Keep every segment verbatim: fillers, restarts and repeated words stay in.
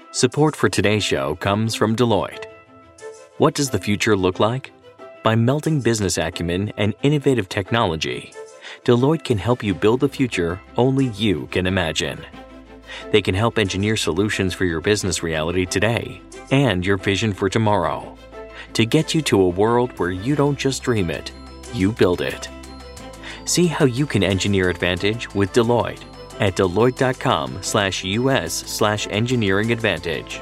Support for today's show comes from Deloitte. What does the future look like? By melding business acumen and innovative technology, Deloitte can help you build the future only you can imagine. They can help engineer solutions for your business reality today and your vision for tomorrow to get you to a world where you don't just dream it, you build it. See how you can engineer advantage with Deloitte at Deloitte.com slash US slash engineering advantage.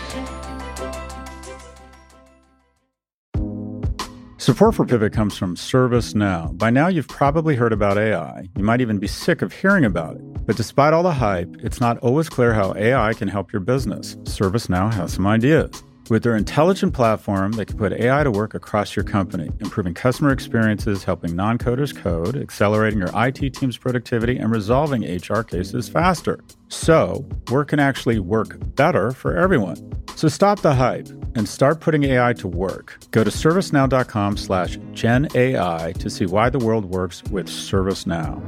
Support for Pivot comes from ServiceNow. By now, you've probably heard about A I. You might even be sick of hearing about it. But despite all the hype, it's not always clear how A I can help your business. ServiceNow has some ideas. With their intelligent platform, they can put A I to work across your company, improving customer experiences, helping non-coders code, accelerating your I T team's productivity, and resolving H R cases faster. So, work can actually work better for everyone. So stop the hype and start putting A I to work. Go to servicenow.com slash Gen AI to see why the world works with ServiceNow.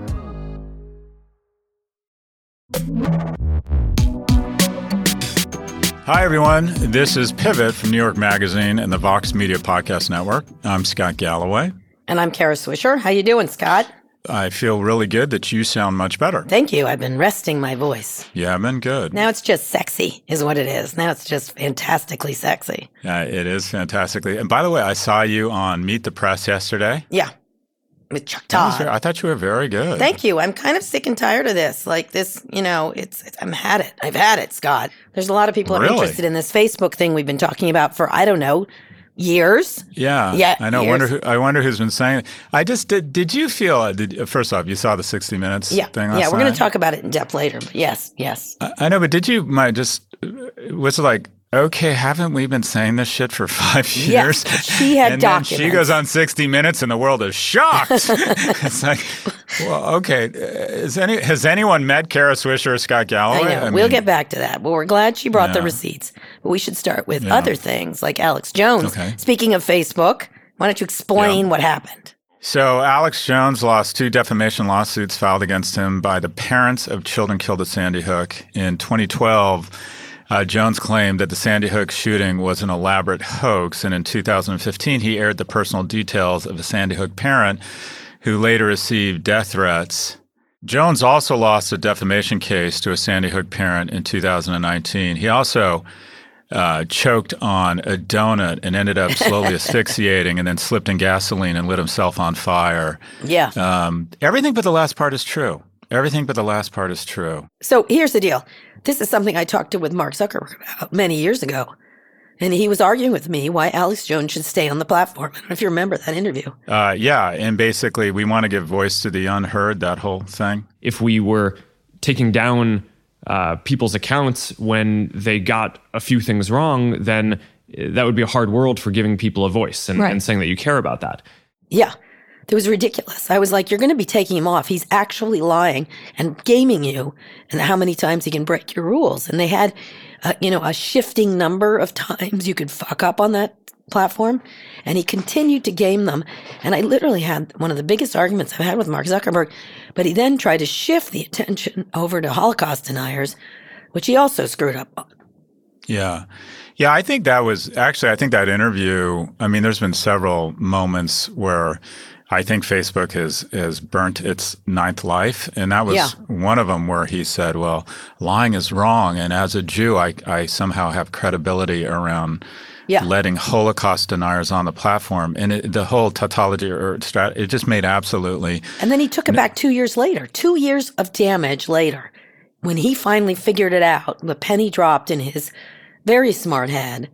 Hi, everyone. This is Pivot from New York Magazine and the Vox Media Podcast Network. I'm Scott Galloway. And I'm Kara Swisher. How you doing, Scott? I feel really good that you sound much better. Thank you. I've been resting my voice. Yeah, I've been good. Now it's just sexy is what it is. Now it's just fantastically sexy. Yeah, it is fantastically. And by the way, I saw you on Meet the Press yesterday. Yeah. With Chuck Todd. Very, I thought you were very good. Thank you. I'm kind of sick and tired of this. Like this, you know, it's, it's I'm had it. I've had it, Scott. There's a lot of people really? are interested in this Facebook thing we've been talking about for, I don't know, years. Yeah. Yeah. I know. Years. Wonder who, I wonder who's been saying it. I just did. Did you feel, did, first off, you saw the sixty minutes yeah. thing last Yeah. We're night? going to talk about it in depth later. But yes. Yes. I, I know. But did you, my just, was it like, okay, haven't we been saying this shit for five years? Yeah, she had and documents. Then she goes on sixty minutes and the world is shocked. It's like, well, okay. Is any, has anyone met Kara Swisher or Scott Galloway? I know. I we'll mean, get back to that. But we're glad she brought yeah. the receipts. But we should start with yeah. other things like Alex Jones. Okay. Speaking of Facebook, why don't you explain yeah. what happened? So Alex Jones lost two defamation lawsuits filed against him by the parents of children killed at Sandy Hook. In twenty twelve, uh, Jones claimed that the Sandy Hook shooting was an elaborate hoax. And in two thousand fifteen, he aired the personal details of a Sandy Hook parent who later received death threats. Jones also lost a defamation case to a Sandy Hook parent in two thousand nineteen. He also uh, choked on a donut and ended up slowly asphyxiating and then slipped in gasoline and lit himself on fire. Yeah. Um, everything but the last part is true. Everything but the last part is true. So here's the deal. This is something I talked to with Mark Zuckerberg about many years ago. And he was arguing with me why Alex Jones should stay on the platform. I don't know if you remember that interview. Uh, yeah. And basically, we want to give voice to the unheard, that whole thing. If we were taking down uh, people's accounts when they got a few things wrong, then that would be a hard world for giving people a voice and, right. and saying that you care about that. Yeah. It was ridiculous. I was like, you're going to be taking him off. He's actually lying and gaming you and how many times he can break your rules. And they had, uh, you know, a shifting number of times you could fuck up on that platform. And he continued to game them. And I literally had one of the biggest arguments I've had with Mark Zuckerberg. But he then tried to shift the attention over to Holocaust deniers, which he also screwed up on. Yeah. Yeah, I think that was actually, I think that interview, I mean, there's been several moments where I think Facebook has, has burnt its ninth life. And that was yeah. one of them where he said, well, lying is wrong. And as a Jew, I, I somehow have credibility around yeah. letting Holocaust deniers on the platform. And it, the whole tautology or strat, it just made absolutely. And then he took it back two years later, two years of damage later, when he finally figured it out, the penny dropped in his very smart head.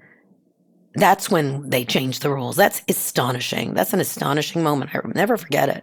That's when they changed the rules. That's astonishing. That's an astonishing moment. I will never forget it.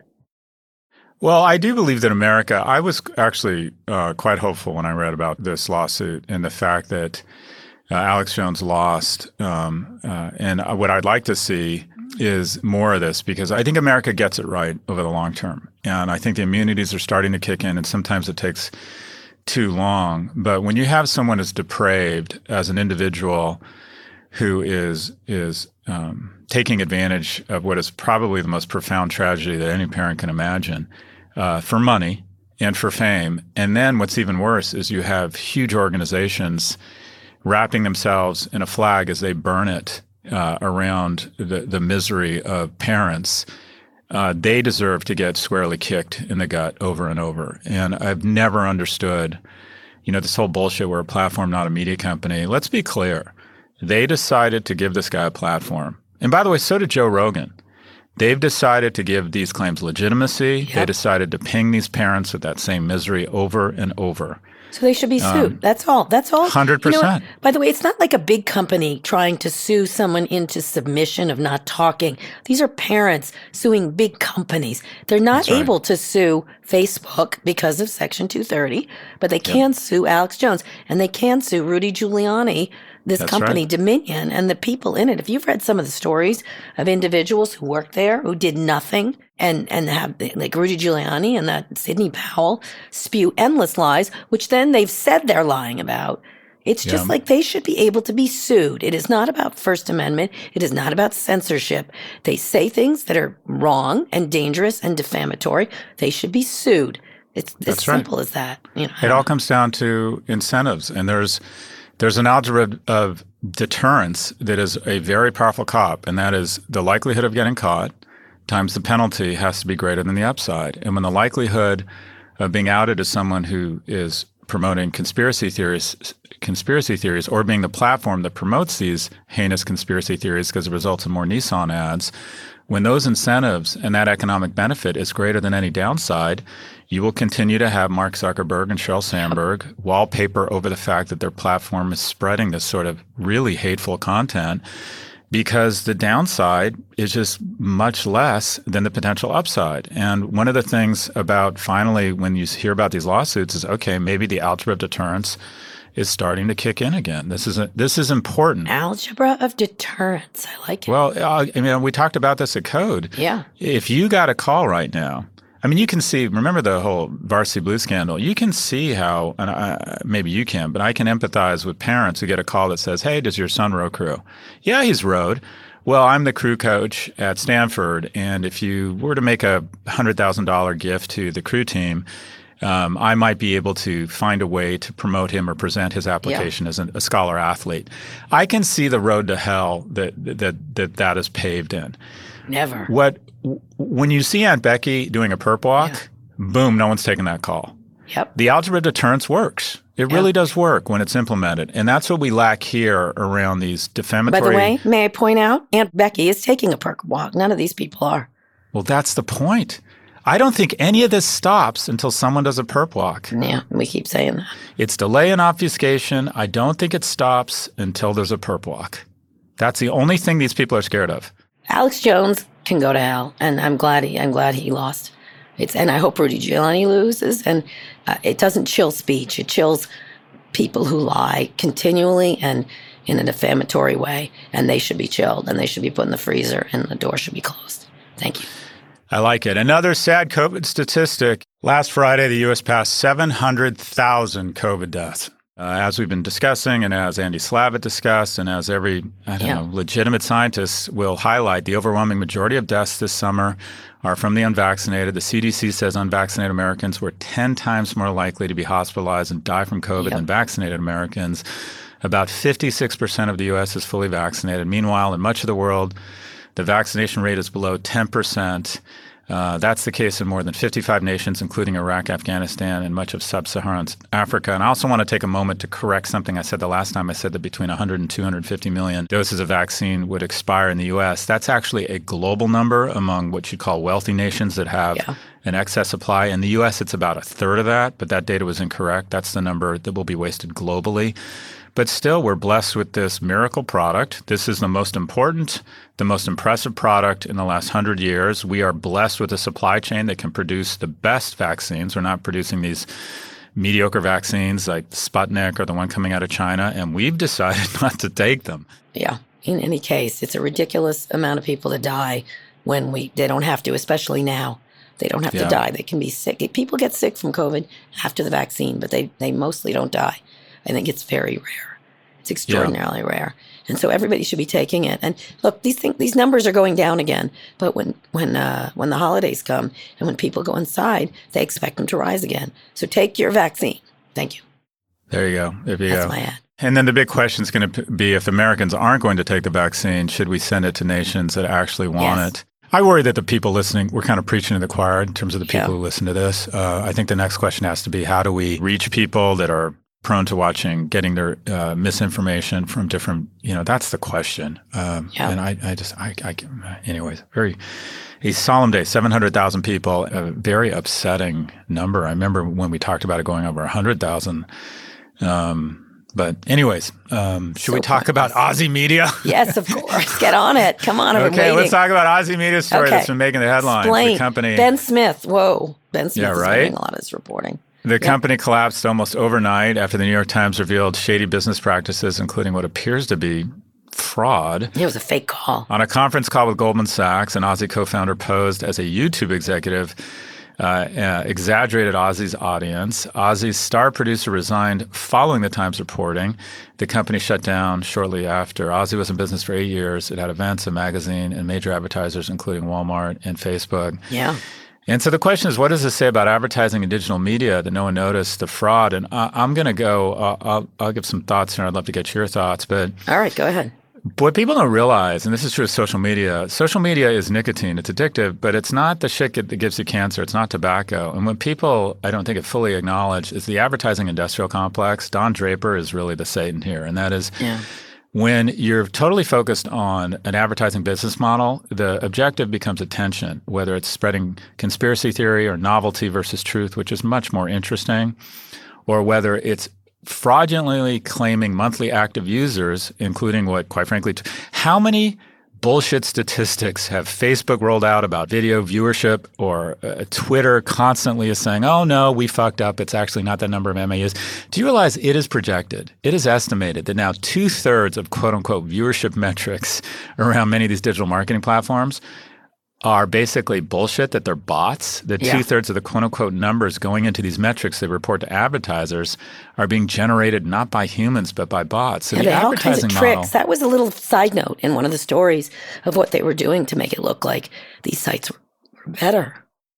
Well, I do believe that America, I was actually uh, quite hopeful when I read about this lawsuit and the fact that uh, Alex Jones lost. Um, uh, and what I'd like to see is more of this because I think America gets it right over the long term. And I think the immunities are starting to kick in and sometimes it takes too long. But when you have someone as depraved as an individual who is is um, taking advantage of what is probably the most profound tragedy that any parent can imagine uh, for money and for fame. And then what's even worse is you have huge organizations wrapping themselves in a flag as they burn it uh, around the, the misery of parents, uh, they deserve to get squarely kicked in the gut over and over. And I've never understood, you know, this whole bullshit, we're a platform, not a media company. Let's be clear. They decided to give this guy a platform. And by the way, so did Joe Rogan. They've decided to give these claims legitimacy. Yep. They decided to ping these parents with that same misery over and over. So they should be sued. Um, That's all. That's all. one hundred percent. You know, by the way, it's not like a big company trying to sue someone into submission of not talking. These are parents suing big companies. They're not That's able right. to sue Facebook because of Section two thirty, but they can yep. sue Alex Jones, and they can sue Rudy Giuliani, this That's company, right. Dominion, and the people in it. If you've read some of the stories of individuals who worked there, who did nothing, and, and have, like Rudy Giuliani and that Sidney Powell, spew endless lies, which then they've said they're lying about. It's just yeah. like they should be able to be sued. It is not about First Amendment. It is not about censorship. They say things that are wrong and dangerous and defamatory. They should be sued. It's as That's right. simple as that. You know, it all comes down to incentives, and there's There's an algebra of deterrence that is a very powerful cop, and that is the likelihood of getting caught times the penalty has to be greater than the upside. And when the likelihood of being outed as someone who is promoting conspiracy theories, conspiracy theories, or being the platform that promotes these heinous conspiracy theories because it results in more Nissan ads, when those incentives and that economic benefit is greater than any downside, you will continue to have Mark Zuckerberg and Sheryl Sandberg wallpaper over the fact that their platform is spreading this sort of really hateful content because the downside is just much less than the potential upside. And one of the things about finally when you hear about these lawsuits is, okay, maybe the algebra of deterrence is starting to kick in again. This is a, this is important. Algebra of deterrence. I like it. Well, uh, I mean, we talked about this at Code. Yeah. If you got a call right now, I mean, you can see, remember the whole Varsity Blues scandal, you can see how, and I, maybe you can, but I can empathize with parents who get a call that says, hey, does your son row crew? Yeah, he's rowed. Well, I'm the crew coach at Stanford, and if you were to make a one hundred thousand dollars gift to the crew team, um, I might be able to find a way to promote him or present his application yeah. as a, a scholar athlete. I can see the road to hell that that that, that is paved in. Never. What When you see Aunt Becky doing a perp walk, yeah. boom, no one's taking that call. Yep. The algebra deterrence works. It yep. really does work when it's implemented. And that's what we lack here around these defamatory... By the way, may I point out, Aunt Becky is taking a perp walk. None of these people are. Well, that's the point. I don't think any of this stops until someone does a perp walk. Yeah, we keep saying that. It's delay and obfuscation. I don't think it stops until there's a perp walk. That's the only thing these people are scared of. Alex Jones can go to hell, and I'm glad he I'm glad he lost. It's and I hope Rudy Giuliani loses. And uh, it doesn't chill speech; it chills people who lie continually and in a defamatory way. And they should be chilled, and they should be put in the freezer, and the door should be closed. Thank you. I like it. Another sad COVID statistic: last Friday, the U S passed seven hundred thousand COVID deaths. Uh, as we've been discussing, and as Andy Slavitt discussed, and as every I don't yeah. know legitimate scientist will highlight, the overwhelming majority of deaths this summer are from the unvaccinated. The C D C says unvaccinated Americans were ten times more likely to be hospitalized and die from COVID yep. than vaccinated Americans. About fifty-six percent of the U S is fully vaccinated. Meanwhile, in much of the world, the vaccination rate is below ten percent. Uh, that's the case in more than fifty-five nations, including Iraq, Afghanistan, and much of sub-Saharan Africa. And I also want to take a moment to correct something I said the last time. I said that between one hundred and two hundred fifty million doses of vaccine would expire in the U S. That's actually a global number among what you'd call wealthy nations that have yeah. an excess supply. In the U S, it's about a third of that, but that data was incorrect. That's the number that will be wasted globally. But still, we're blessed with this miracle product. This is the most important, the most impressive product in the last hundred years. We are blessed with a supply chain that can produce the best vaccines. We're not producing these mediocre vaccines like Sputnik or the one coming out of China, and we've decided not to take them. Yeah. In any case, it's a ridiculous amount of people that die when we they don't have to, especially now. They don't have yeah. to die. They can be sick. People get sick from COVID after the vaccine, but they, they mostly don't die. I think it's very rare. It's extraordinarily yeah. rare. And so everybody should be taking it. And look, these things, these numbers are going down again. But when when uh, when the holidays come and when people go inside, they expect them to rise again. So take your vaccine. Thank you. There you go. There you That's go. my ad. And then the big question is going to be, if Americans aren't going to take the vaccine, should we send it to nations that actually want Yes. it? I worry that the people listening, we're kind of preaching to the choir in terms of the people Yeah. who listen to this. Uh, I think the next question has to be, how do we reach people that are prone to watching, getting their uh, misinformation from different, you know, that's the question. Um, Yeah. And I, I just, I, I, anyways, very, a solemn day, seven hundred thousand people, a very upsetting number. I remember when we talked about it going over one hundred thousand. Um, But anyways, um, should So we talk about Aussie media? Yes, of course. Get on it. Come on, I've been Okay, waiting. let's talk about Aussie media story Okay. that's been making the headlines. Explain. The company, Ben Smith. Whoa. Ben Smith Yeah, is right? doing a lot of this reporting. the company collapsed almost overnight after the New York Times revealed shady business practices, including what appears to be fraud. It was a fake call. On a conference call with Goldman Sachs, an Aussie co-founder posed as a YouTube executive, uh, uh, exaggerated Aussie's audience. Aussie's star producer resigned following the Times reporting. The company shut down shortly after. Aussie was in business for eight years. It had events, a magazine, and major advertisers, including Walmart and Facebook. Yeah. And so the question is, what does this say about advertising and digital media that no one noticed the fraud? And I, I'm going to go, uh, I'll, I'll give some thoughts here. I'd love to get your thoughts. But All right, go ahead. what people don't realize, and this is true of social media, social media is nicotine. It's addictive, but it's not the shit that gives you cancer. It's not tobacco. And what people, I don't think, have fully acknowledged is the advertising industrial complex. Don Draper is really the Satan here. And that is Yeah. when you're totally focused on an advertising business model, the objective becomes attention, whether it's spreading conspiracy theory or novelty versus truth, which is much more interesting, or whether it's fraudulently claiming monthly active users, including what, quite frankly, t- how many bullshit statistics have Facebook rolled out about video viewership, or uh, Twitter constantly is saying, oh, no, we fucked up. It's actually not that number of M A Us. Do you realize it is projected? It is estimated that now two-thirds of quote-unquote viewership metrics around many of these digital marketing platforms are basically bullshit, that they're bots. That Yeah. two-thirds of the quote-unquote numbers going into these metrics they report to advertisers are being generated not by humans but by bots. So Yeah, the they had all kinds of advertising tricks. model, That was a little side note in one of the stories of what they were doing to make it look like these sites were were better.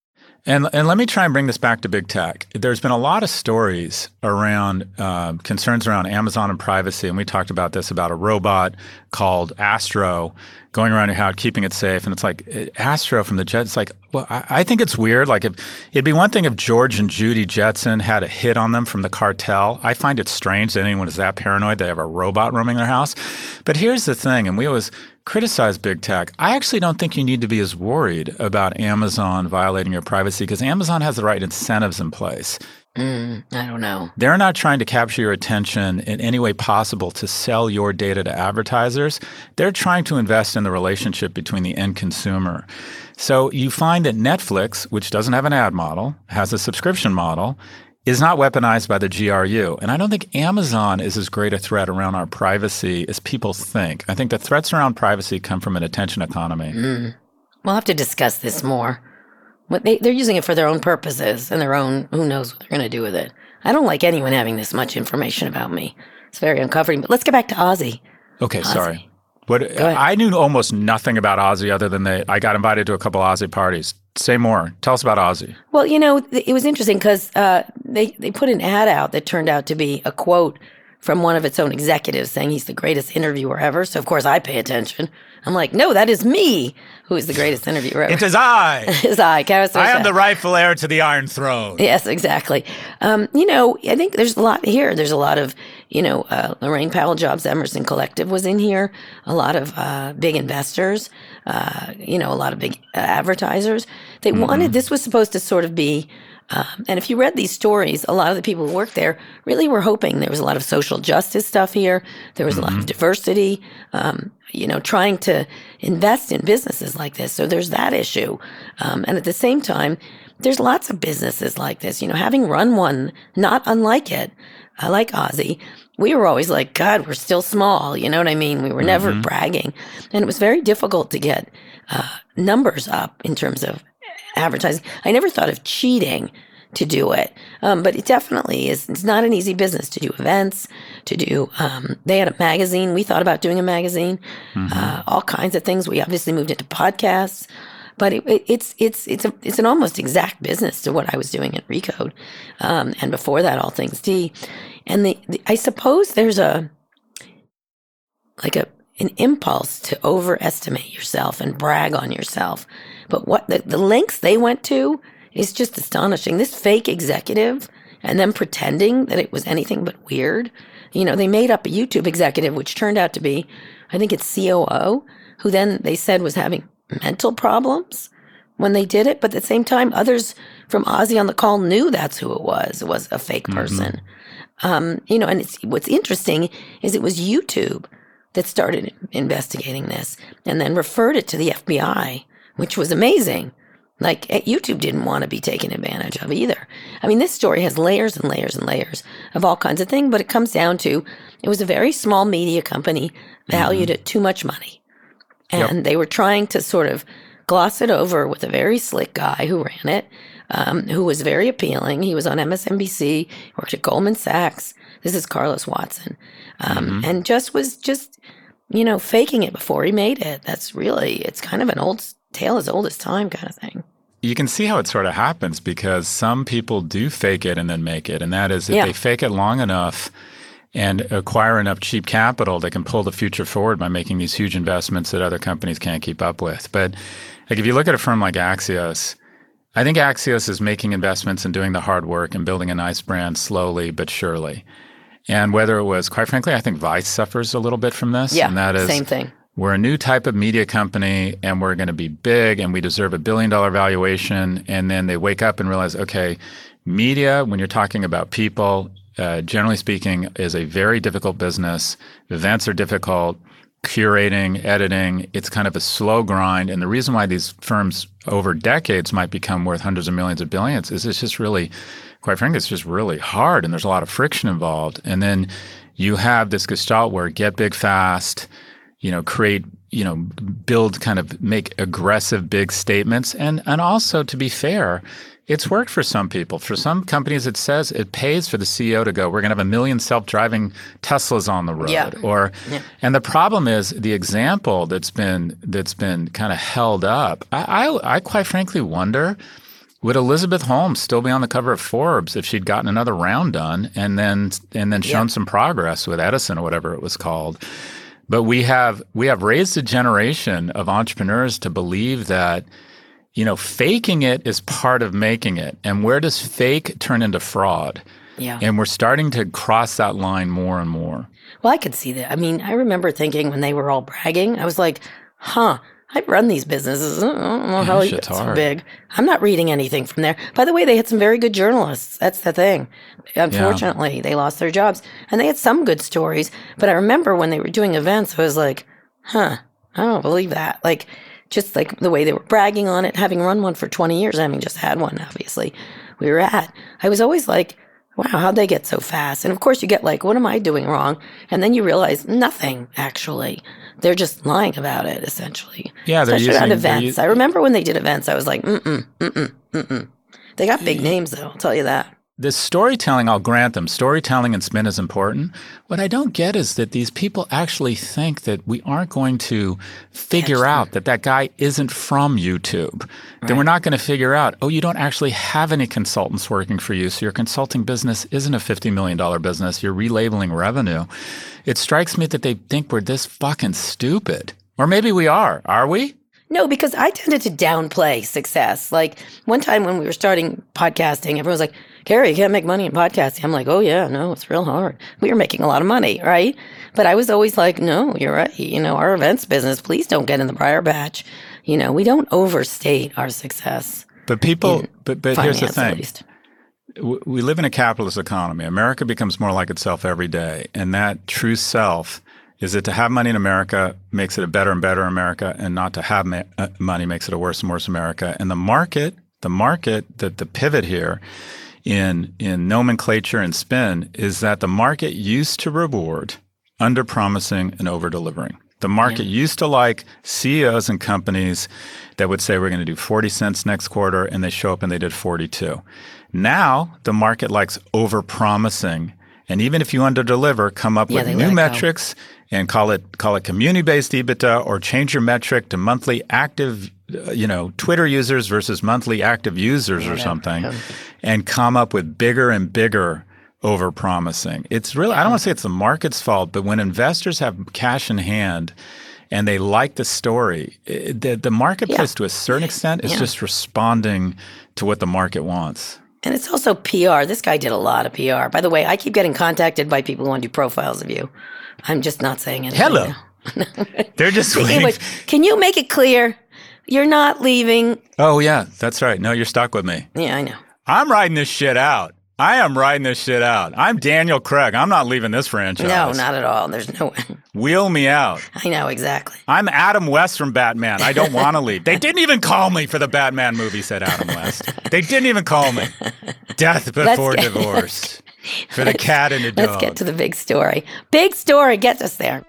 And and let me try and bring this back to big tech. There's been a lot of stories around uh, concerns around Amazon and privacy, and we talked about this, about a robot called Astro going around your house, keeping it safe. And it's like, Astro from the Jets, it's like, well, I, I think it's weird. Like, if, it'd be one thing if George and Judy Jetson had a hit on them from the cartel. I find it strange that anyone is that paranoid they have a robot roaming their house. But here's the thing, and we always criticize big tech. I actually don't think you need to be as worried about Amazon violating your privacy, because Amazon has the right incentives in place. Mm, I don't know. They're not trying to capture your attention in any way possible to sell your data to advertisers. They're trying to invest in the relationship between the end consumer. So you find that Netflix, which doesn't have an ad model, has a subscription model, is not weaponized by the G R U. And I don't think Amazon is as great a threat around our privacy as people think. I think the threats around privacy come from an attention economy. Mm. We'll have to discuss this more. What they, they're using it for their own purposes and their own, who knows what they're going to do with it. I don't like anyone having this much information about me. It's very uncomforting. But let's get back to Aussie. Okay, Aussie. sorry. What ahead. I knew almost nothing about Aussie other than they, I got invited to a couple Aussie parties. Say more. Tell us about Aussie. Well, you know, th- it was interesting because uh, they, they put an ad out that turned out to be a quote from one of its own executives saying he's the greatest interviewer ever. So, of course, I pay attention. I'm like, no, that is me who is the greatest interviewer ever. It is I. It's I, Kara I am Sosha. the rightful heir to the Iron Throne. Yes, exactly. Um, you know, I think there's a lot here. There's a lot of, you know, uh, Lorraine Powell Jobs Emerson Collective was in here. A lot of uh, big investors, uh, you know, a lot of big uh, advertisers. They mm-hmm. wanted, this was supposed to sort of be, um, and if you read these stories, a lot of the people who worked there really were hoping there was a lot of social justice stuff here. There was mm-hmm. a lot of diversity, um, you know, trying to invest in businesses like this. So there's that issue. Um, and at the same time, there's lots of businesses like this. You know, having run one, not unlike it, I like Aussie. We were always like, God, we're still small. You know what I mean? We were never mm-hmm. bragging. And it was very difficult to get uh, numbers up in terms of advertising. I never thought of cheating to do it. Um, but it definitely is. It's not an easy business to do events, to do, um, they had a magazine. We thought about doing a magazine, mm-hmm. uh, all kinds of things. We obviously moved into podcasts, but it, it, it's it's it's a, it's an almost exact business to what I was doing at Recode, um, and before that, All Things D. And the, the I suppose there's a like a an impulse to overestimate yourself and brag on yourself, but what the, the lengths they went to is just astonishing. This fake executive and them pretending that it was anything but weird. You know, they made up a YouTube executive, which turned out to be, I think it's C O O, who then they said was having mental problems when they did it. But at the same time, others from Ozzy on the Call knew that's who it was. It was a fake person. Mm-hmm. Um, you know, and it's, what's interesting is it was YouTube that started investigating this and then referred it to the F B I, which was amazing. Like, YouTube didn't want to be taken advantage of either. I mean, this story has layers and layers and layers of all kinds of things, but it comes down to it was a very small media company valued mm-hmm. at too much money. And yep. they were trying to sort of gloss it over with a very slick guy who ran it, um, who was very appealing. He was on M S N B C, worked at Goldman Sachs. This is Carlos Watson. Um, mm-hmm. And just was just, you know, faking it before he made it. That's really, it's kind of an old tale as old as time kind of thing. You can see how it sort of happens because some people do fake it and then make it. And that is if yeah. they fake it long enough and acquire enough cheap capital, they can pull the future forward by making these huge investments that other companies can't keep up with. But like if you look at a firm like Axios, I think Axios is making investments and doing the hard work and building a nice brand slowly but surely. And whether it was, quite frankly, I think Vice suffers a little bit from this. Yeah, and that is, same thing. We're a new type of media company and we're going to be big and we deserve a billion dollar valuation. And then they wake up and realize, okay, media, when you're talking about people, uh, generally speaking, is a very difficult business. Events are difficult. Curating, editing, it's kind of a slow grind. And the reason why these firms over decades might become worth hundreds of millions of billions is it's just really, quite frankly, it's just really hard and there's a lot of friction involved. And then you have this gestalt where get big fast, you know, create, you know, build, kind of make aggressive big statements. And and also, to be fair, it's worked for some people. For some companies, it says it pays for the C E O to go, we're going to have a million self-driving Teslas on the road. Yeah. Or, yeah. And the problem is the example that's been that's been kind of held up. I, I, I quite frankly wonder, would Elizabeth Holmes still be on the cover of Forbes if she'd gotten another round done and then and then shown yeah. some progress with Edison or whatever it was called? But we have we have raised a generation of entrepreneurs to believe that, you know, faking it is part of making it. And where does fake turn into fraud? Yeah. And we're starting to cross that line more and more. Well, I could see that. I mean, I remember thinking when they were all bragging, I was like, huh, I run these businesses. I don't know yeah, how you get so big. I'm not reading anything from there. By the way, they had some very good journalists. That's the thing. Unfortunately, yeah. they lost their jobs. And they had some good stories. But I remember when they were doing events, I was like, huh, I don't believe that. Like, just like the way they were bragging on it, having run one for twenty years, having just had one, obviously, we were at. I was always like, wow, how'd they get so fast? And of course you get like, what am I doing wrong? And then you realize nothing, actually. They're just lying about it, essentially. Yeah, they're Especially using, at events. using, I remember when they did events, I was like, mm-mm, mm-mm, mm-mm. They got big names, though, I'll tell you that. The storytelling, I'll grant them, storytelling and spin is important. What I don't get is that these people actually think that we aren't going to figure out that that guy isn't from YouTube. Right. That we're not going to figure out, oh, you don't actually have any consultants working for you, so your consulting business isn't a fifty million dollars business. You're relabeling revenue. It strikes me that they think we're this fucking stupid. Or maybe we are. Are we? No, because I tended to downplay success. Like one time when we were starting podcasting, everyone was like, Carrie, you can't make money in podcasting. I'm like, oh, yeah, no, it's real hard. We were making a lot of money, right? But I was always like, no, you're right. You know, our events business, please don't get in the briar patch. You know, we don't overstate our success. But people, but, but here's the thing. We live in a capitalist economy. America becomes more like itself every day. And that true self is that to have money in America makes it a better and better America, and not to have ma- uh, money makes it a worse and worse America. And the market, the market, the, the pivot here in in nomenclature and spin is that the market used to reward under-promising and over-delivering. The market yeah. used to like C E Os and companies that would say we're going to do forty cents next quarter, and they show up and they did forty-two. Now the market likes over-promising, and even if you under-deliver, come up yeah, with new metrics go. and call it call it community-based EBITDA, or change your metric to monthly active uh, you know, Twitter users versus monthly active users or something, and come up with bigger and bigger over-promising. It's really, I don't want to say it's the market's fault, but when investors have cash in hand and they like the story, it, the, the marketplace, yeah. to a certain extent, is yeah. just responding to what the market wants. And it's also P R. This guy did a lot of P R. By the way, I keep getting contacted by people who want to do profiles of you. I'm just not saying anything. Hello. They're just waiting. Can you make it clear you're not leaving? Oh, yeah, that's right. No, you're stuck with me. Yeah, I know. I'm riding this shit out. I am riding this shit out. I'm Daniel Craig. I'm not leaving this franchise. No, not at all. There's no way. Wheel me out. I know, exactly. I'm Adam West from Batman. I don't want to leave. They didn't even call me for the Batman movie, said Adam West. They didn't even call me. Death before get, divorce. For the cat and the dog. Let's get to the big story. Big story gets us there.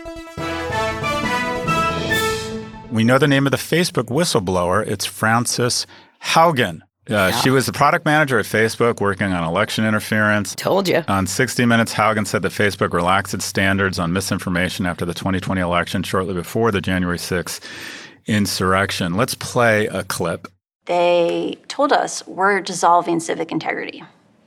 We know the name of the Facebook whistleblower. It's Frances Haugen. Uh, yeah. She was the product manager at Facebook working on election interference. Told you. On sixty minutes, Haugen said that Facebook relaxed its standards on misinformation after the twenty twenty election shortly before the January sixth insurrection. Let's play a clip. They told us we're dissolving civic integrity.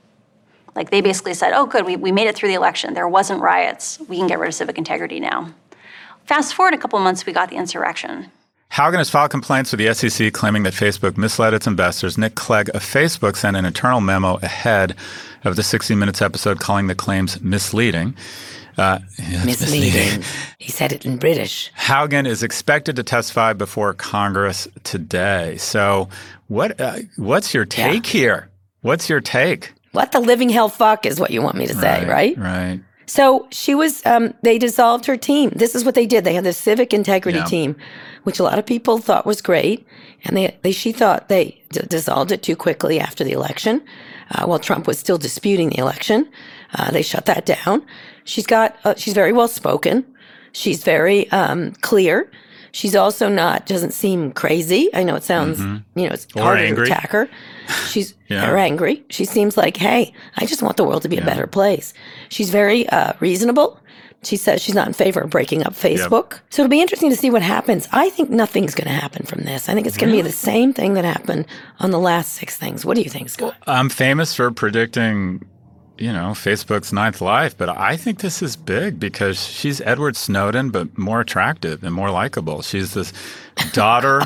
Like they basically said, oh, good, we, we made it through the election. There wasn't riots. We can get rid of civic integrity now. Fast forward a couple of months, we got the insurrection. Haugen has filed complaints with the S E C claiming that Facebook misled its investors. Nick Clegg of Facebook sent an internal memo ahead of the sixty minutes episode calling the claims misleading. Uh, yeah, misleading. misleading. He said it in British. Haugen is expected to testify before Congress today. So what? Uh, what's your take yeah. here? What's your take? What the living hell fuck is what you want me to say, right? Right. right. So she was, um, they dissolved her team. This is what they did. They had this civic integrity yeah. team, which a lot of people thought was great. And they, they she thought they d- dissolved it too quickly after the election. Uh, while Trump was still disputing the election, uh, they shut that down. She's got, uh, she's very well spoken. She's very um, clear. She's also not, doesn't seem crazy. I know it sounds, mm-hmm. you know, it's or harder angry. to attack her. She's yeah. or angry. She seems like, hey, I just want the world to be yeah. a better place. She's very uh, reasonable. She says she's not in favor of breaking up Facebook. Yep. So it'll be interesting to see what happens. I think nothing's going to happen from this. I think it's going to be the same thing that happened on the last six things. What do you think, Scott? Well, I'm famous for predicting, you know, Facebook's ninth life, but I think this is big because she's Edward Snowden, but more attractive and more likable. She's this daughter.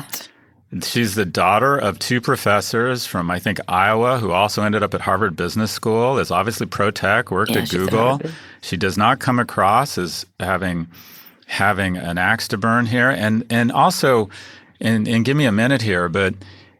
She's the daughter of two professors from, I think, Iowa, who also ended up at Harvard Business School. Is obviously pro-tech, worked yeah, at Google. She does not come across as having having an axe to burn here. And and also, and, and give me a minute here, but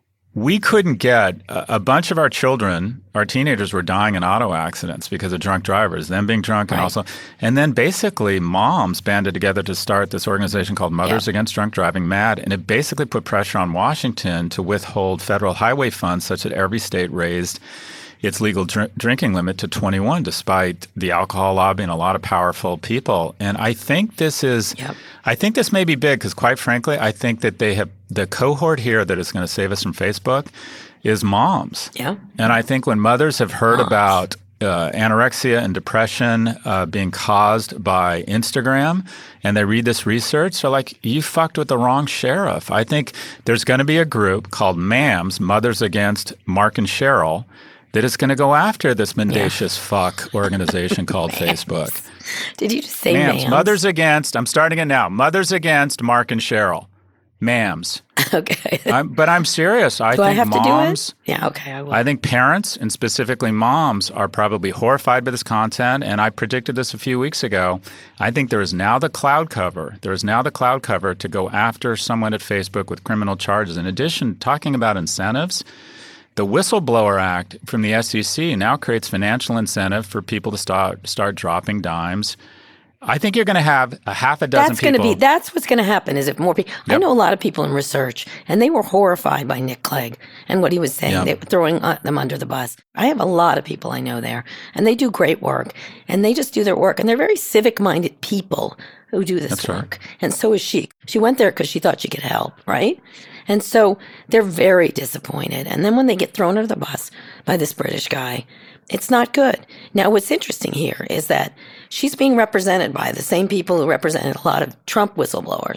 we couldn't get a, a bunch of our children, our teenagers were dying in auto accidents because of drunk drivers, them being drunk and right. also, and then basically moms banded together to start this organization called Mothers yeah. Against Drunk Driving, MAD, and it basically put pressure on Washington to withhold federal highway funds such that every state raised its legal dr- drinking limit to twenty-one, despite the alcohol lobby and a lot of powerful people. And I think this is, yep. I think this may be big because, quite frankly, I think that they have the cohort here that is going to save us from Facebook is moms. Yeah. And I think when mothers have heard moms. about uh, anorexia and depression uh, being caused by Instagram, and they read this research, they're like, you fucked with the wrong sheriff. I think there's going to be a group called MAMS, Mothers Against Mark and Cheryl, that is going to go after this mendacious yeah. fuck organization called Facebook. Did you just say MAMS? MAMS? Mothers Against, I'm starting it now, Mothers Against Mark and Cheryl. MAMS. Okay. I'm, but I'm serious. I do think I have moms, to do it? Yeah, okay, I will. I think parents, and specifically moms, are probably horrified by this content, and I predicted this a few weeks ago. I think there is now the cloud cover. There is now the cloud cover to go after someone at Facebook with criminal charges. In addition, talking about incentives, the Whistleblower Act from the S E C now creates financial incentive for people to start start dropping dimes. I think you're going to have a half a dozen that's people. Gonna be, that's what's going to happen is if more people – yep. I know a lot of people in research, and they were horrified by Nick Clegg and what he was saying. Yep. They were throwing them under the bus. I have a lot of people I know there, and they do great work, and they just do their work, and they're very civic-minded people who do this that's work. Right. And so is she. She went there because she thought she could help, right? And so they're very disappointed. And then when they get thrown under the bus by this British guy, it's not good. Now, what's interesting here is that she's being represented by the same people who represented a lot of Trump whistleblowers,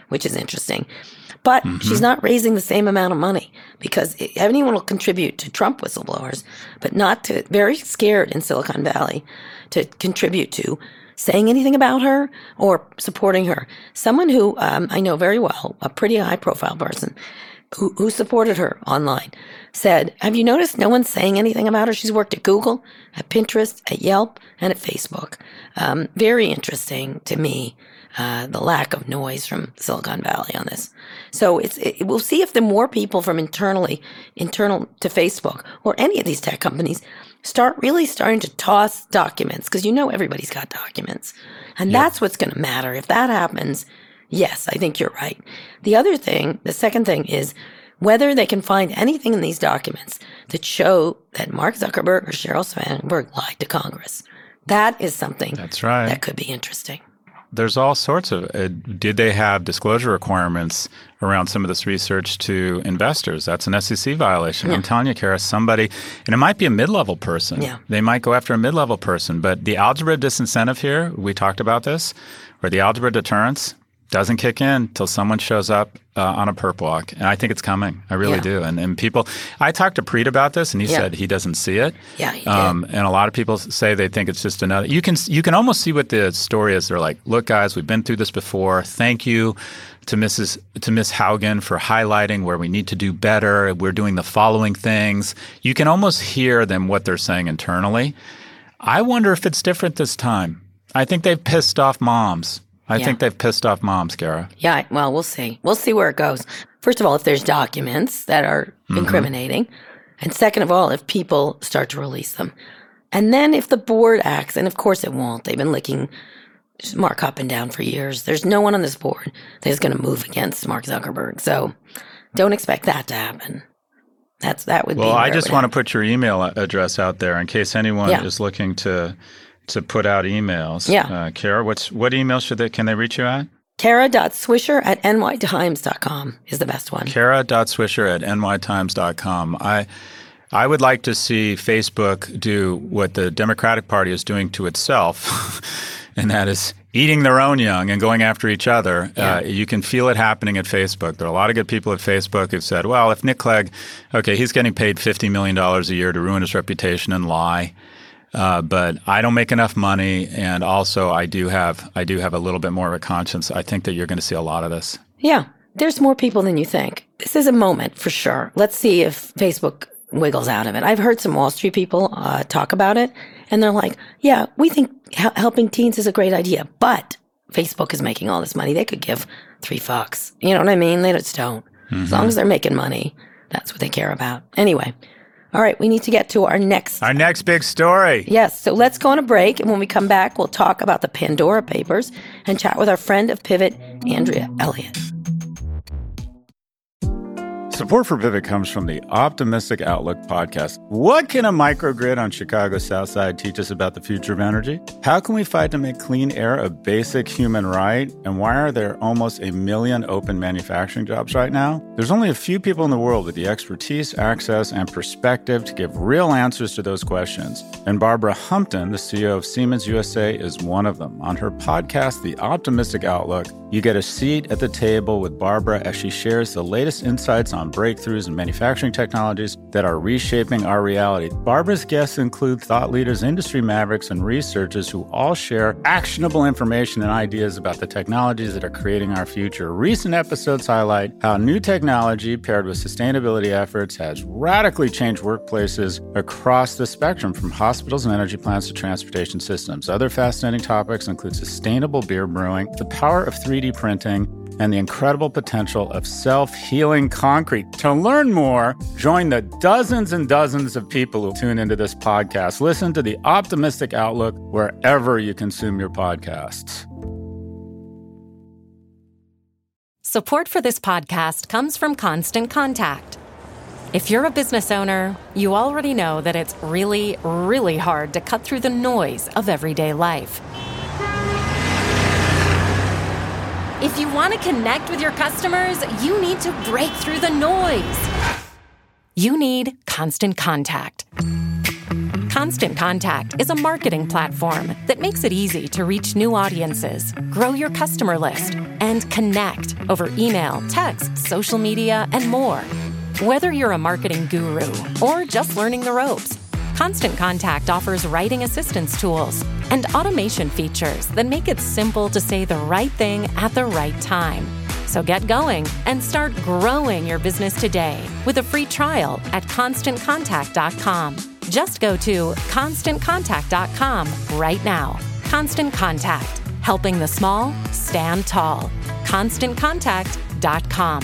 which is interesting. But mm-hmm. she's not raising the same amount of money because anyone will contribute to Trump whistleblowers, but not to, very scared in Silicon Valley to contribute to saying anything about her or supporting her. Someone who um, I know very well, a pretty high-profile person, who, who supported her online, said, have you noticed no one's saying anything about her? She's worked at Google, at Pinterest, at Yelp, and at Facebook. Um, very interesting to me, uh, the lack of noise from Silicon Valley on this. So it's it, we'll see if the more people from internally, internal to Facebook or any of these tech companies start really starting to toss documents, because you know everybody's got documents. And yep. that's what's going to matter. If that happens, yes, I think you're right. The other thing, the second thing is whether they can find anything in these documents that show that Mark Zuckerberg or Sheryl Sandberg lied to Congress. That is something That's right. that could be interesting. There's all sorts of, uh, did they have disclosure requirements around some of this research to investors? That's an S E C violation. Yeah. I'm telling you, Kara, somebody, and it might be a mid-level person. Yeah. They might go after a mid-level person, but the algebra disincentive here, we talked about this, or the algebra deterrence doesn't kick in until someone shows up uh, on a perp walk. And I think it's coming. I really yeah. do. And and people, I talked to Preet about this, and he yeah. said he doesn't see it. Yeah, he um, did. And a lot of people say they think it's just another. You can you can almost see what the story is. They're like, look, guys, we've been through this before. Thank you to Missus to Miss Haugen for highlighting where we need to do better. We're doing the following things. You can almost hear them what they're saying internally. I wonder if it's different this time. I think they've pissed off moms. I yeah. think they've pissed off moms, Kara. Yeah, well, we'll see. We'll see where it goes. First of all, if there's documents that are mm-hmm. incriminating. And second of all, if people start to release them. And then if the board acts, and of course it won't. They've been licking Mark up and down for years. There's no one on this board that is going to move against Mark Zuckerberg. So don't expect that to happen. That's That would well, be Well, I just want happen. to put your email address out there in case anyone yeah. is looking to to put out emails. Yeah. Uh, Kara, what's what email should they can they reach you at? Kara.Swisher at N Y Times dot com is the best one. Kara.Swisher at N Y Times dot com. I I would like to see Facebook do what the Democratic Party is doing to itself, and that is eating their own young and going after each other. Yeah. Uh, you can feel it happening at Facebook. There are a lot of good people at Facebook who've said, well, if Nick Clegg, okay, he's getting paid fifty million dollars a year to ruin his reputation and lie. Uh, but I don't make enough money, and also I do have I do have a little bit more of a conscience. I think that you're going to see a lot of this. Yeah, there's more people than you think. This is a moment for sure. Let's see if Facebook wiggles out of it. I've heard some Wall Street people uh, talk about it, and they're like, yeah, we think h- helping teens is a great idea, but Facebook is making all this money. They could give three fucks. You know what I mean? They just don't. Mm-hmm. As long as they're making money, that's what they care about. Anyway. All right, we need to get to our next... Our next big story. Yes, so let's go on a break, and when we come back, we'll talk about the Pandora Papers and chat with our friend of Pivot, Andrea Elliott. Support for Pivot comes from the Optimistic Outlook podcast. What can a microgrid on Chicago's South Side teach us about the future of energy? How can we fight to make clean air a basic human right? And why are there almost a million open manufacturing jobs right now? There's only a few people in the world with the expertise, access, and perspective to give real answers to those questions. And Barbara Humpton, the C E O of Siemens U S A, is one of them. On her podcast, The Optimistic Outlook, you get a seat at the table with Barbara as she shares the latest insights on breakthroughs in manufacturing technologies that are reshaping our reality. Barbara's guests include thought leaders, industry mavericks, and researchers who all share actionable information and ideas about the technologies that are creating our future. Recent episodes highlight how new technology paired with sustainability efforts has radically changed workplaces across the spectrum, from hospitals and energy plants to transportation systems. Other fascinating topics include sustainable beer brewing, the power of three D printing, and the incredible potential of self-healing concrete. To learn more, join the dozens and dozens of people who tune into this podcast. Listen to The Optimistic Outlook wherever you consume your podcasts. Support for this podcast comes from Constant Contact. If you're a business owner, you already know that it's really, really hard to cut through the noise of everyday life. If you want to connect with your customers, you need to break through the noise. You need Constant Contact. Constant Contact is a marketing platform that makes it easy to reach new audiences, grow your customer list, and connect over email, text, social media, and more. Whether you're a marketing guru or just learning the ropes, Constant Contact offers writing assistance tools and automation features that make it simple to say the right thing at the right time. So get going and start growing your business today with a free trial at constant contact dot com. Just go to constant contact dot com right now. Constant Contact, helping the small stand tall. constant contact dot com.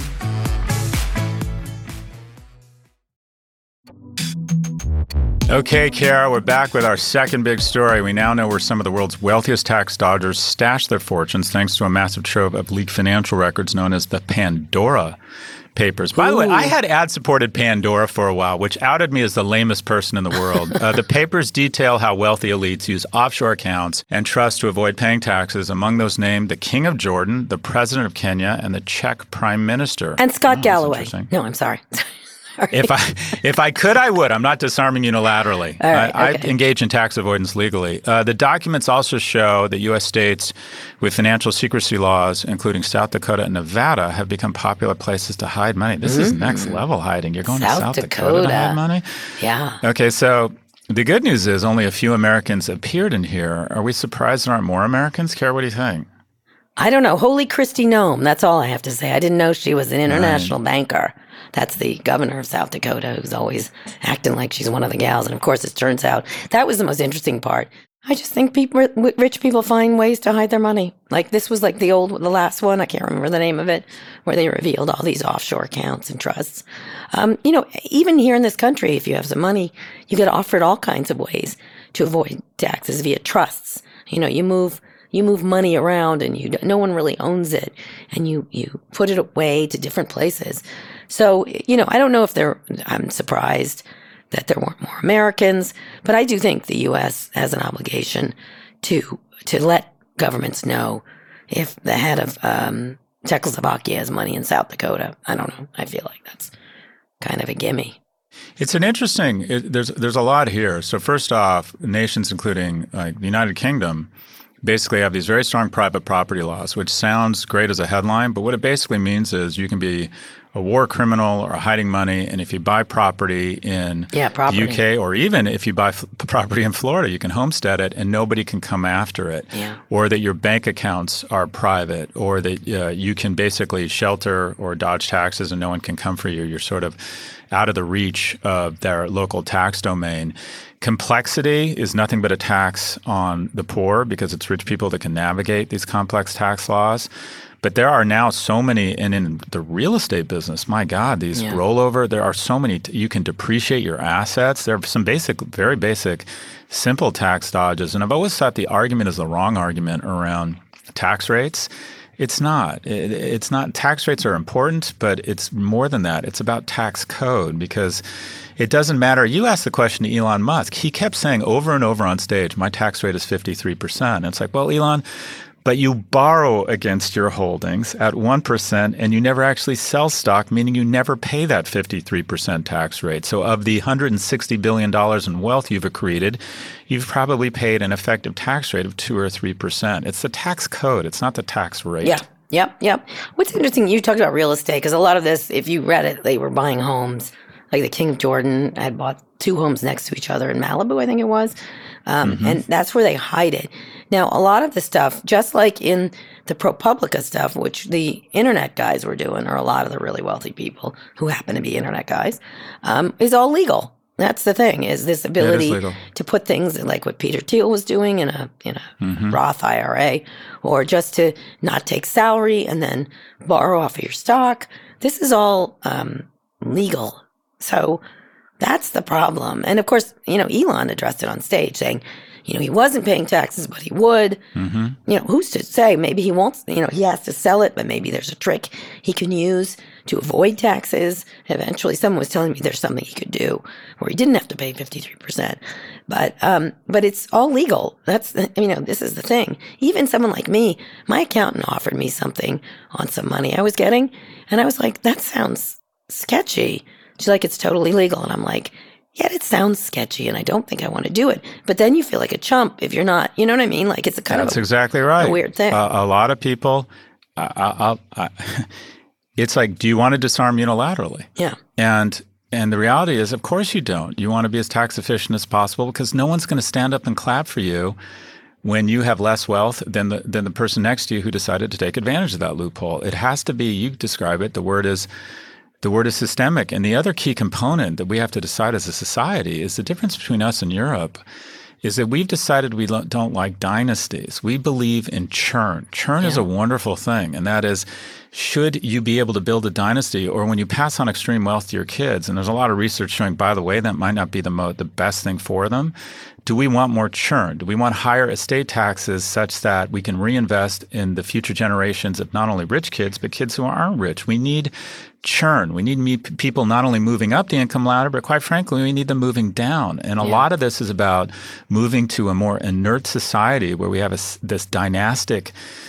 Okay, Kara, we're back with our second big story. We now know where some of the world's wealthiest tax dodgers stash their fortunes thanks to a massive trove of leaked financial records known as the Pandora Papers. By Ooh. the way, I had ad-supported Pandora for a while, which outed me as the lamest person in the world. uh, the papers detail how wealthy elites use offshore accounts and trusts to avoid paying taxes, among those named the King of Jordan, the President of Kenya, and the Czech Prime Minister. And Scott oh, Galloway. No, I'm sorry. Right. If I if I could, I would. I'm not disarming unilaterally. Right, I, okay. I engage in tax avoidance legally. Uh, the documents also show that U S states with financial secrecy laws, including South Dakota and Nevada, have become popular places to hide money. This mm-hmm. is next level hiding. You're going South to South Dakota. Dakota to hide money? Yeah. Okay, so the good news is only a few Americans appeared in here. Are we surprised there aren't more Americans? Kara, what do you think? I don't know. Holy Christy Nome. That's all I have to say. I didn't know she was an international right. banker. That's the governor of South Dakota, who's always acting like she's one of the gals. And of course, it turns out that was the most interesting part. I just think people, rich people find ways to hide their money. Like this was like the old, the last one, I can't remember the name of it, where they revealed all these offshore accounts and trusts. Um, you know, even here in this country, if you have some money, you get offered all kinds of ways to avoid taxes via trusts. You know, you move... You move money around and you no one really owns it, and you, you put it away to different places. So, you know, I don't know if there, I'm surprised that there weren't more Americans, but I do think the U S has an obligation to to let governments know if the head of um, Czechoslovakia has money in South Dakota. I don't know. I feel like that's kind of a gimme. It's an interesting, it, there's, there's a lot here. So first off, nations including like the United Kingdom basically have these very strong private property laws, which sounds great as a headline, but what it basically means is you can be a war criminal or hiding money, and if you buy property in yeah, property. the U K, or even if you buy f- property in Florida, you can homestead it and nobody can come after it. Yeah. Or that your bank accounts are private, or that uh, you can basically shelter or dodge taxes and no one can come for you. You're sort of out of the reach of their local tax domain. Complexity is nothing but a tax on the poor because it's rich people that can navigate these complex tax laws. But there are now so many, and in the real estate business, my God, these yeah. rollover, there are so many, you can depreciate your assets. There are some basic, very basic, simple tax dodges. And I've always thought the argument is the wrong argument around tax rates. It's not. It, it's not. Tax rates are important, but it's more than that. It's about tax code because it doesn't matter. You asked the question to Elon Musk. He kept saying over and over on stage, my tax rate is fifty-three percent. And it's like, well, Elon, but you borrow against your holdings at one percent and you never actually sell stock, meaning you never pay that fifty-three percent tax rate. So of the one hundred sixty billion dollars in wealth you've accreted, you've probably paid an effective tax rate of two or three percent. It's the tax code. It's not the tax rate. Yeah. Yep. Yep. What's interesting, you talked about real estate, because a lot of this, if you read it, they were buying homes. Like the King of Jordan had bought two homes next to each other in Malibu, I think it was. Um, mm-hmm. And that's where they hide it. Now, a lot of the stuff, just like in the ProPublica stuff, which the internet guys were doing, or a lot of the really wealthy people who happen to be internet guys, um, is all legal. That's the thing, is this ability is to put things like what Peter Thiel was doing in a in a mm-hmm. Roth I R A, or just to not take salary and then borrow off of your stock. This is all um, legal. So that's the problem. And of course, you know, Elon addressed it on stage saying, you know, he wasn't paying taxes, but he would. Mm-hmm. You know, who's to say? Maybe he won't, you know, he has to sell it, but maybe there's a trick he can use to avoid taxes. Eventually, someone was telling me there's something he could do where he didn't have to pay fifty-three percent. But um, but it's all legal. That's, you know, this is the thing. Even someone like me, my accountant offered me something on some money I was getting, and I was like, that sounds sketchy. She's like, it's totally legal. And I'm like, yeah, it sounds sketchy and I don't think I want to do it. But then you feel like a chump if you're not, you know what I mean? Like it's a kind That's of a, exactly right. a weird thing. Uh, a lot of people, I, I, I, it's like, do you want to disarm unilaterally? Yeah. And and the reality is, of course you don't. You want to be as tax efficient as possible because no one's going to stand up and clap for you when you have less wealth than the than the person next to you who decided to take advantage of that loophole. It has to be, you describe it, the word is the word is systemic. And the other key component that we have to decide as a society is the difference between us and Europe is that we've decided we don't like dynasties. We believe in churn. Churn yeah. is a wonderful thing. And that is, should you be able to build a dynasty, or when you pass on extreme wealth to your kids, and there's a lot of research showing, by the way, that might not be the mo- the best thing for them. Do we want more churn? Do we want higher estate taxes such that we can reinvest in the future generations of not only rich kids, but kids who aren't rich? We need churn. We need me- people not only moving up the income ladder, but quite frankly, we need them moving down. And a yeah. lot of this is about moving to a more inert society where we have a, this dynastic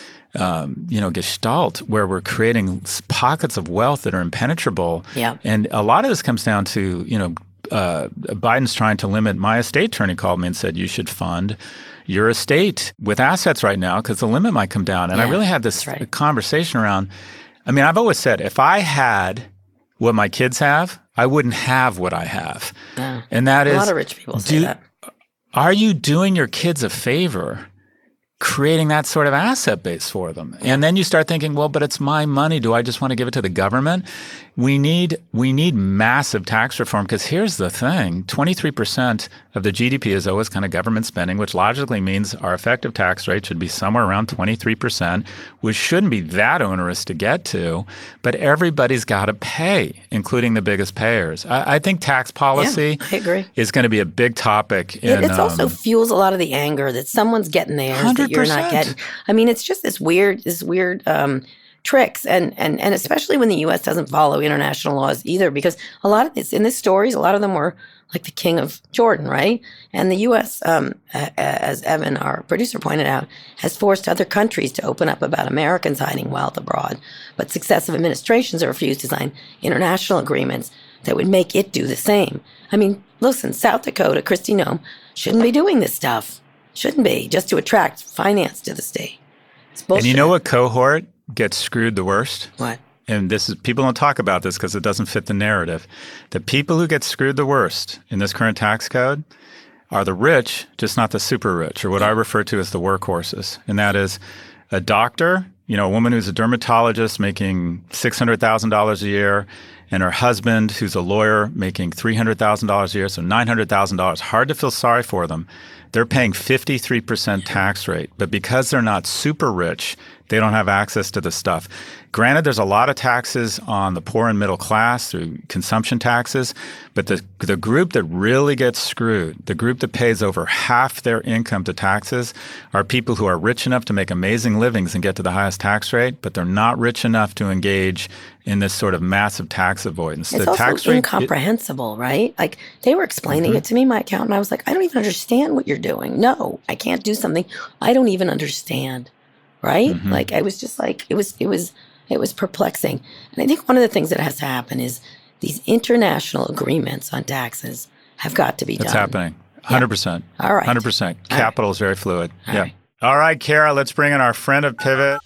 Um, you know, gestalt where we're creating pockets of wealth that are impenetrable. Yeah. And a lot of this comes down to, you know, uh, Biden's trying to limit. My estate attorney called me and said, you should fund your estate with assets right now because the limit might come down. And yeah, I really had this right. conversation around, I mean, I've always said, if I had what my kids have, I wouldn't have what I have. Yeah. And that a is, a lot of rich people say do, that. Are you doing your kids a favor creating that sort of asset base for them? And then you start thinking, well, but it's my money. Do I just want to give it to the government? We need we need massive tax reform because here's the thing. twenty-three percent of the G D P is always kind of government spending, which logically means our effective tax rate should be somewhere around twenty-three percent, which shouldn't be that onerous to get to. But everybody's got to pay, including the biggest payers. I, I think tax policy yeah, I agree. is going to be a big topic. It, in, it also um, fuels a lot of the anger that someone's getting theirs one hundred percent. That you're not getting. I mean, it's just this weird, this weird um, tricks, and and and especially when the U S doesn't follow international laws either, because a lot of this in this stories, a lot of them were like the King of Jordan, right? And the U S, um, as Evan, our producer, pointed out, has forced other countries to open up about Americans hiding wealth abroad, but successive administrations have refused to sign international agreements that would make it do the same. I mean, listen, South Dakota, Kristi Noem shouldn't be doing this stuff. Shouldn't be, just to attract finance to the state. It's bullshit. And you know what cohort gets screwed the worst? What? And this is, people don't talk about this because it doesn't fit the narrative. The people who get screwed the worst in this current tax code are the rich, just not the super rich, or what I refer to as the workhorses. And that is a doctor, you know, a woman who's a dermatologist making six hundred thousand dollars a year, and her husband, who's a lawyer, making three hundred thousand dollars a year, so nine hundred thousand dollars. Hard to feel sorry for them. They're paying fifty-three percent tax rate, but because they're not super rich, they don't have access to the stuff. Granted, there's a lot of taxes on the poor and middle class through consumption taxes, but the the group that really gets screwed, the group that pays over half their income to taxes, are people who are rich enough to make amazing livings and get to the highest tax rate, but they're not rich enough to engage in this sort of massive tax avoidance. It's the also tax rate, incomprehensible, it, right? Like they were explaining mm-hmm. it to me, my accountant. I was like, I don't even understand what you're doing. No, I can't do something I don't even understand. Right? Mm-hmm. Like I was just like, it was, it was, it was perplexing. And I think one of the things that has to happen is these international agreements on taxes have got to be That's done. It's happening. one hundred percent. Yeah. All right. one hundred percent. All Capital right. is very fluid. All yeah. Right. All right, Kara, let's bring in our friend of Pivot.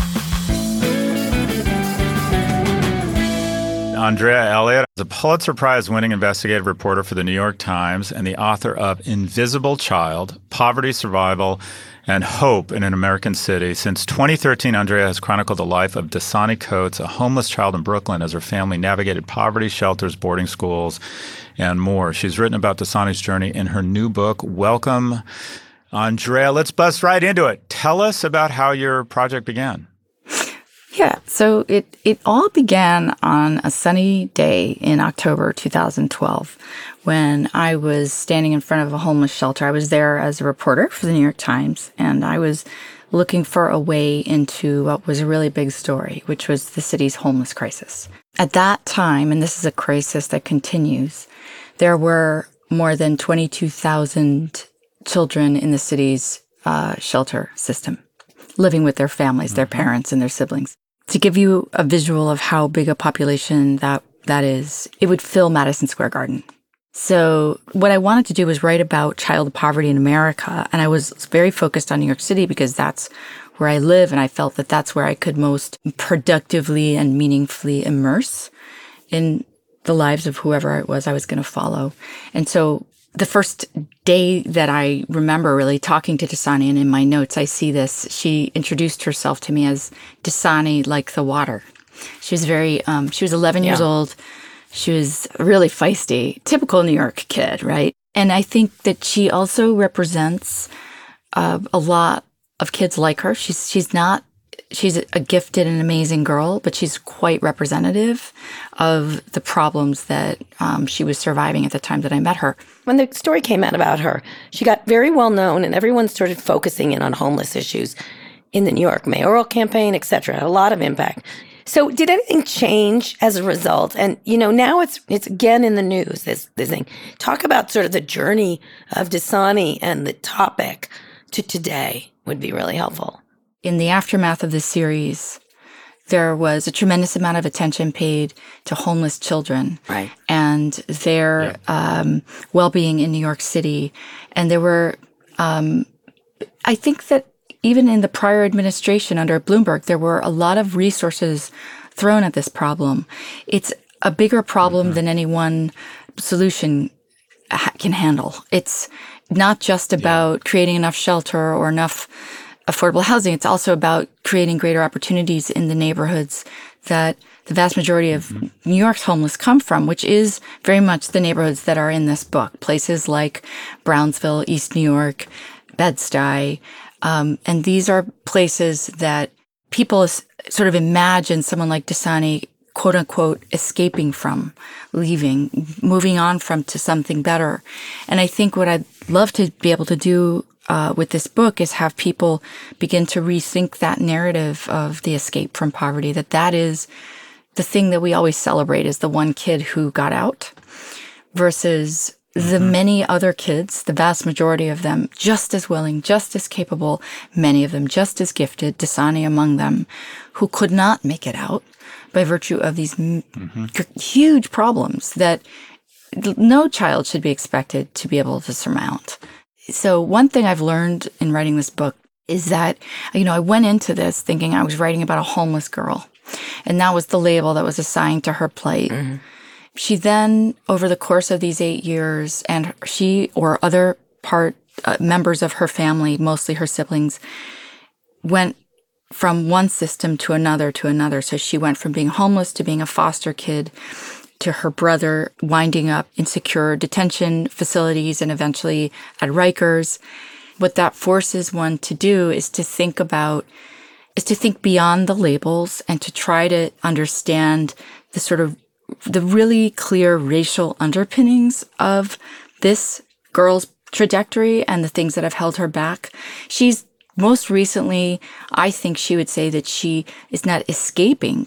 Andrea Elliott is a Pulitzer Prize winning investigative reporter for the New York Times and the author of Invisible Child, Poverty, Survival, and Hope in an American City. Since twenty thirteen, Andrea has chronicled the life of Dasani Coates, a homeless child in Brooklyn, as her family navigated poverty, shelters, boarding schools, and more. She's written about Dasani's journey in her new book. Welcome, Andrea. Let's bust right into it. Tell us about how your project began. Yeah, so it, it all began on a sunny day in October two thousand twelve when I was standing in front of a homeless shelter. I was there as a reporter for the New York Times, and I was looking for a way into what was a really big story, which was the city's homeless crisis. At that time, and this is a crisis that continues, there were more than twenty-two thousand children in the city's uh, shelter system, living with their families, mm-hmm. their parents, and their siblings. To give you a visual of how big a population that that is, it would fill Madison Square Garden. So what I wanted to do was write about child poverty in America. And I was very focused on New York City because that's where I live. And I felt that that's where I could most productively and meaningfully immerse in the lives of whoever it was I was going to follow. And so the first day that I remember really talking to Dasani, and in my notes I see this, she introduced herself to me as Dasani like the water. She was very, um, she was eleven yeah. years old. She was really feisty, typical New York kid, right? And I think that she also represents uh, a lot of kids like her. She's she's not, she's a gifted and amazing girl, but she's quite representative of the problems that um, she was surviving at the time that I met her. When the story came out about her, she got very well known and everyone started focusing in on homeless issues in the New York mayoral campaign, et cetera. Had a lot of impact. So did anything change as a result? And, you know, now it's it's again in the news, this, this thing. Talk about sort of the journey of Dasani and the topic to today would be really helpful. In the aftermath of this series, there was a tremendous amount of attention paid to homeless children right. and their yeah. um, well-being in New York City. And there were, um, I think that even in the prior administration under Bloomberg, there were a lot of resources thrown at this problem. It's a bigger problem mm-hmm. than any one solution ha- can handle. It's not just about yeah. creating enough shelter or enough affordable housing. It's also about creating greater opportunities in the neighborhoods that the vast majority of mm-hmm. New York's homeless come from, which is very much the neighborhoods that are in this book. Places like Brownsville, East New York, Bed-Stuy. Um, and these are places that people s- sort of imagine someone like Dasani, quote unquote, escaping from, leaving, moving on from to something better. And I think what I'd love to be able to do uh, with this book is have people begin to rethink that narrative of the escape from poverty, that that is the thing that we always celebrate is the one kid who got out versus the mm-hmm. many other kids, the vast majority of them, just as willing, just as capable, many of them just as gifted, Dasani among them, who could not make it out by virtue of these mm-hmm. m- huge problems that no child should be expected to be able to surmount. So one thing I've learned in writing this book is that, you know, I went into this thinking I was writing about a homeless girl, and that was the label that was assigned to her plight. Mm-hmm. She then, over the course of these eight years, and she or other part uh, members of her family, mostly her siblings, went from one system to another to another. So she went from being homeless to being a foster kid to her brother winding up in secure detention facilities and eventually at Rikers. What that forces one to do is to think about, is to think beyond the labels and to try to understand the sort of the really clear racial underpinnings of this girl's trajectory and the things that have held her back. She's most recently, I think she would say that she is not escaping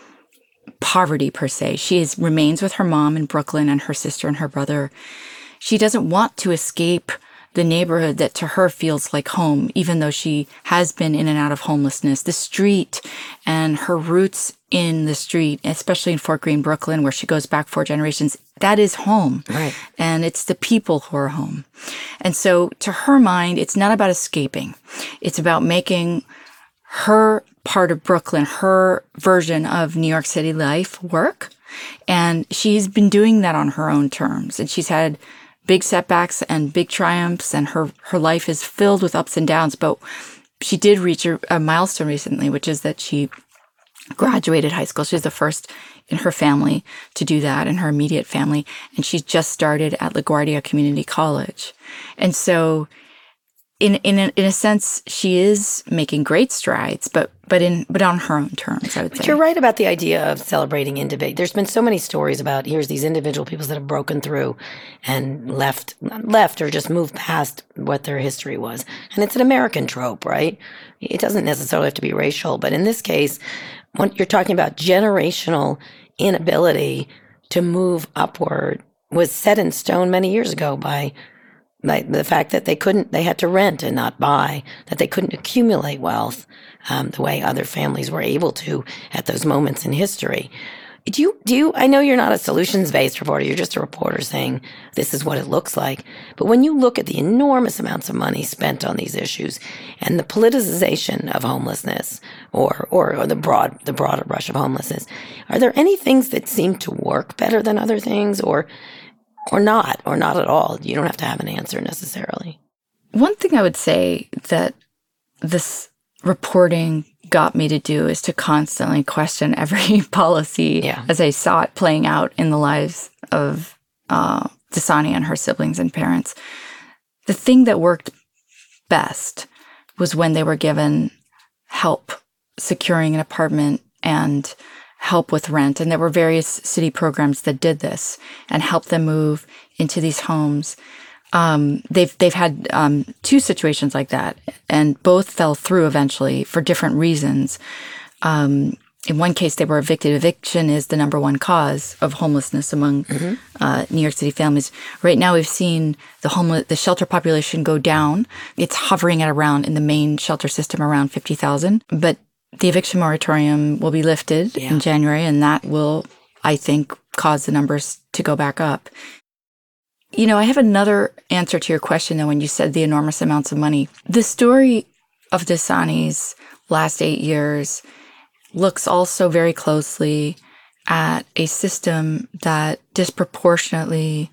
poverty per se. She is, remains with her mom in Brooklyn and her sister and her brother. She doesn't want to escape the neighborhood that to her feels like home, even though she has been in and out of homelessness. The street and her roots in the street, especially in Fort Greene, Brooklyn, where she goes back four generations, that is home. Right. And it's the people who are home. And so to her mind, it's not about escaping. It's about making her part of Brooklyn, her version of New York City life work. And she's been doing that on her own terms. And she's had big setbacks and big triumphs, and her, her life is filled with ups and downs. But she did reach a, a milestone recently, which is that she graduated high school. She's the first in her family to do that, in her immediate family. And she just started at LaGuardia Community College. And so in in a, in a sense, she is making great strides, but but in but on her own terms, I would but say. You're right about the idea of celebrating individual. There's been so many stories about here's these individual people that have broken through and left left or just moved past what their history was, and it's an American trope, right? It doesn't necessarily have to be racial, but in this case, when you're talking about generational inability to move upward was set in stone many years ago by. Like the fact that they couldn't, they had to rent and not buy, that they couldn't accumulate wealth um, the way other families were able to at those moments in history. Do you, do you, I know you're not a solutions-based reporter, you're just a reporter saying this is what it looks like. But when you look at the enormous amounts of money spent on these issues and the politicization of homelessness or, or, or the broad, the broader brush of homelessness, are there any things that seem to work better than other things or, or not, or not at all? You don't have to have an answer necessarily. One thing I would say that this reporting got me to do is to constantly question every policy yeah. as I saw it playing out in the lives of uh, Dasani and her siblings and parents. The thing that worked best was when they were given help securing an apartment and help with rent. And there were various city programs that did this and helped them move into these homes. Um, they've they've had um, two situations like that, and both fell through eventually for different reasons. Um, in one case, they were evicted. Eviction is the number one cause of homelessness among mm-hmm. uh, New York City families. Right now, we've seen the homeless the shelter population go down. It's hovering at around in the main shelter system around fifty thousand, but the eviction moratorium will be lifted yeah. in January, and that will, I think, cause the numbers to go back up. You know, I have another answer to your question, though, when you said the enormous amounts of money. The story of Dasani's last eight years looks also very closely at a system that disproportionately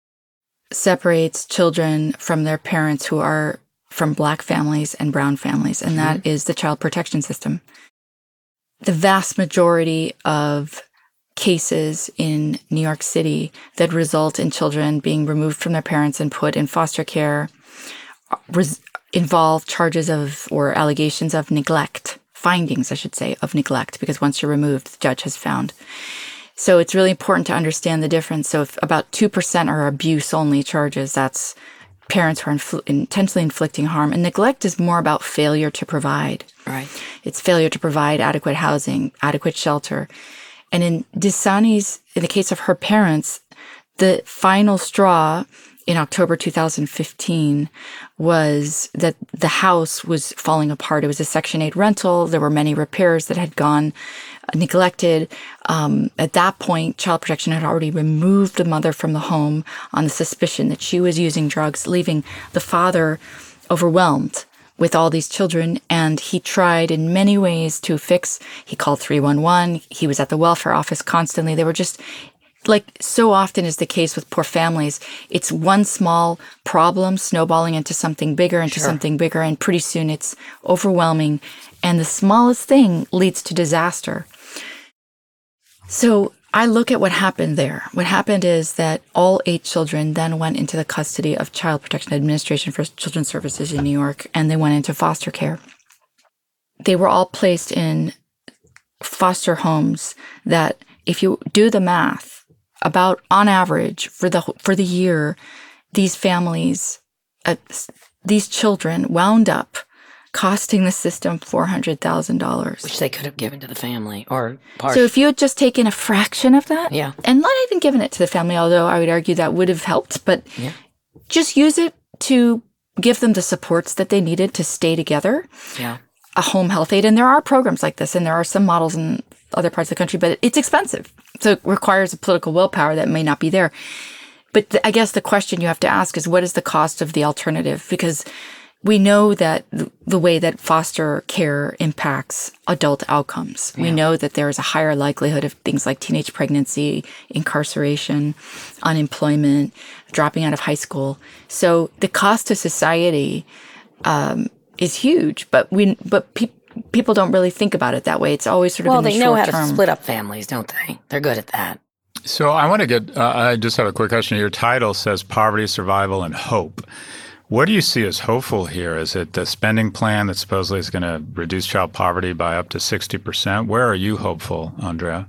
separates children from their parents who are from Black families and brown families, and mm-hmm. that is the child protection system. The vast majority of cases in New York City that result in children being removed from their parents and put in foster care res- involve charges of or allegations of neglect, findings, I should say, of neglect, because once you're removed, the judge has found. So it's really important to understand the difference. So if about two percent are abuse-only charges, that's parents who are infl- intentionally inflicting harm. And neglect is more about failure to provide. Right. It's failure to provide adequate housing, adequate shelter. And in Dasani's, in the case of her parents, the final straw in October two thousand fifteen was that the house was falling apart. It was a Section eight rental. There were many repairs that had gone neglected. Um, at that point, Child Protection had already removed the mother from the home on the suspicion that she was using drugs, leaving the father overwhelmed with all these children, and he tried in many ways to fix. He called three one one. He was at the welfare office constantly. They were just, like so often is the case with poor families, it's one small problem snowballing into something bigger, into sure. something bigger, and pretty soon it's overwhelming, and the smallest thing leads to disaster. So I look at what happened there. What happened is that all eight children then went into the custody of Child Protection Administration for Children's Services in New York, and they went into foster care. They were all placed in foster homes that, if you do the math, about on average for the for the year, these families, uh, these children wound up costing the system four hundred thousand dollars. Which they could have given to the family or part. So if you had just taken a fraction of that, yeah. and not even given it to the family, although I would argue that would have helped, but yeah. just use it to give them the supports that they needed to stay together. Yeah. A home health aid. And there are programs like this, and there are some models in other parts of the country, but it's expensive. So it requires a political willpower that may not be there. But th- I guess the question you have to ask is, what is the cost of the alternative? Because we know that the way that foster care impacts adult outcomes. Yeah. We know that there is a higher likelihood of things like teenage pregnancy, incarceration, unemployment, dropping out of high school. So the cost to society um, is huge, but we but pe- people don't really think about it that way. It's always sort of well, in the they know how term. to split up families, don't they? They're good at that. So I want to get. Uh, I just have a quick question. Your title says "Poverty, Survival, and Hope." What do you see as hopeful here? Is it the spending plan that supposedly is going to reduce child poverty by up to sixty percent? Where are you hopeful, Andrea?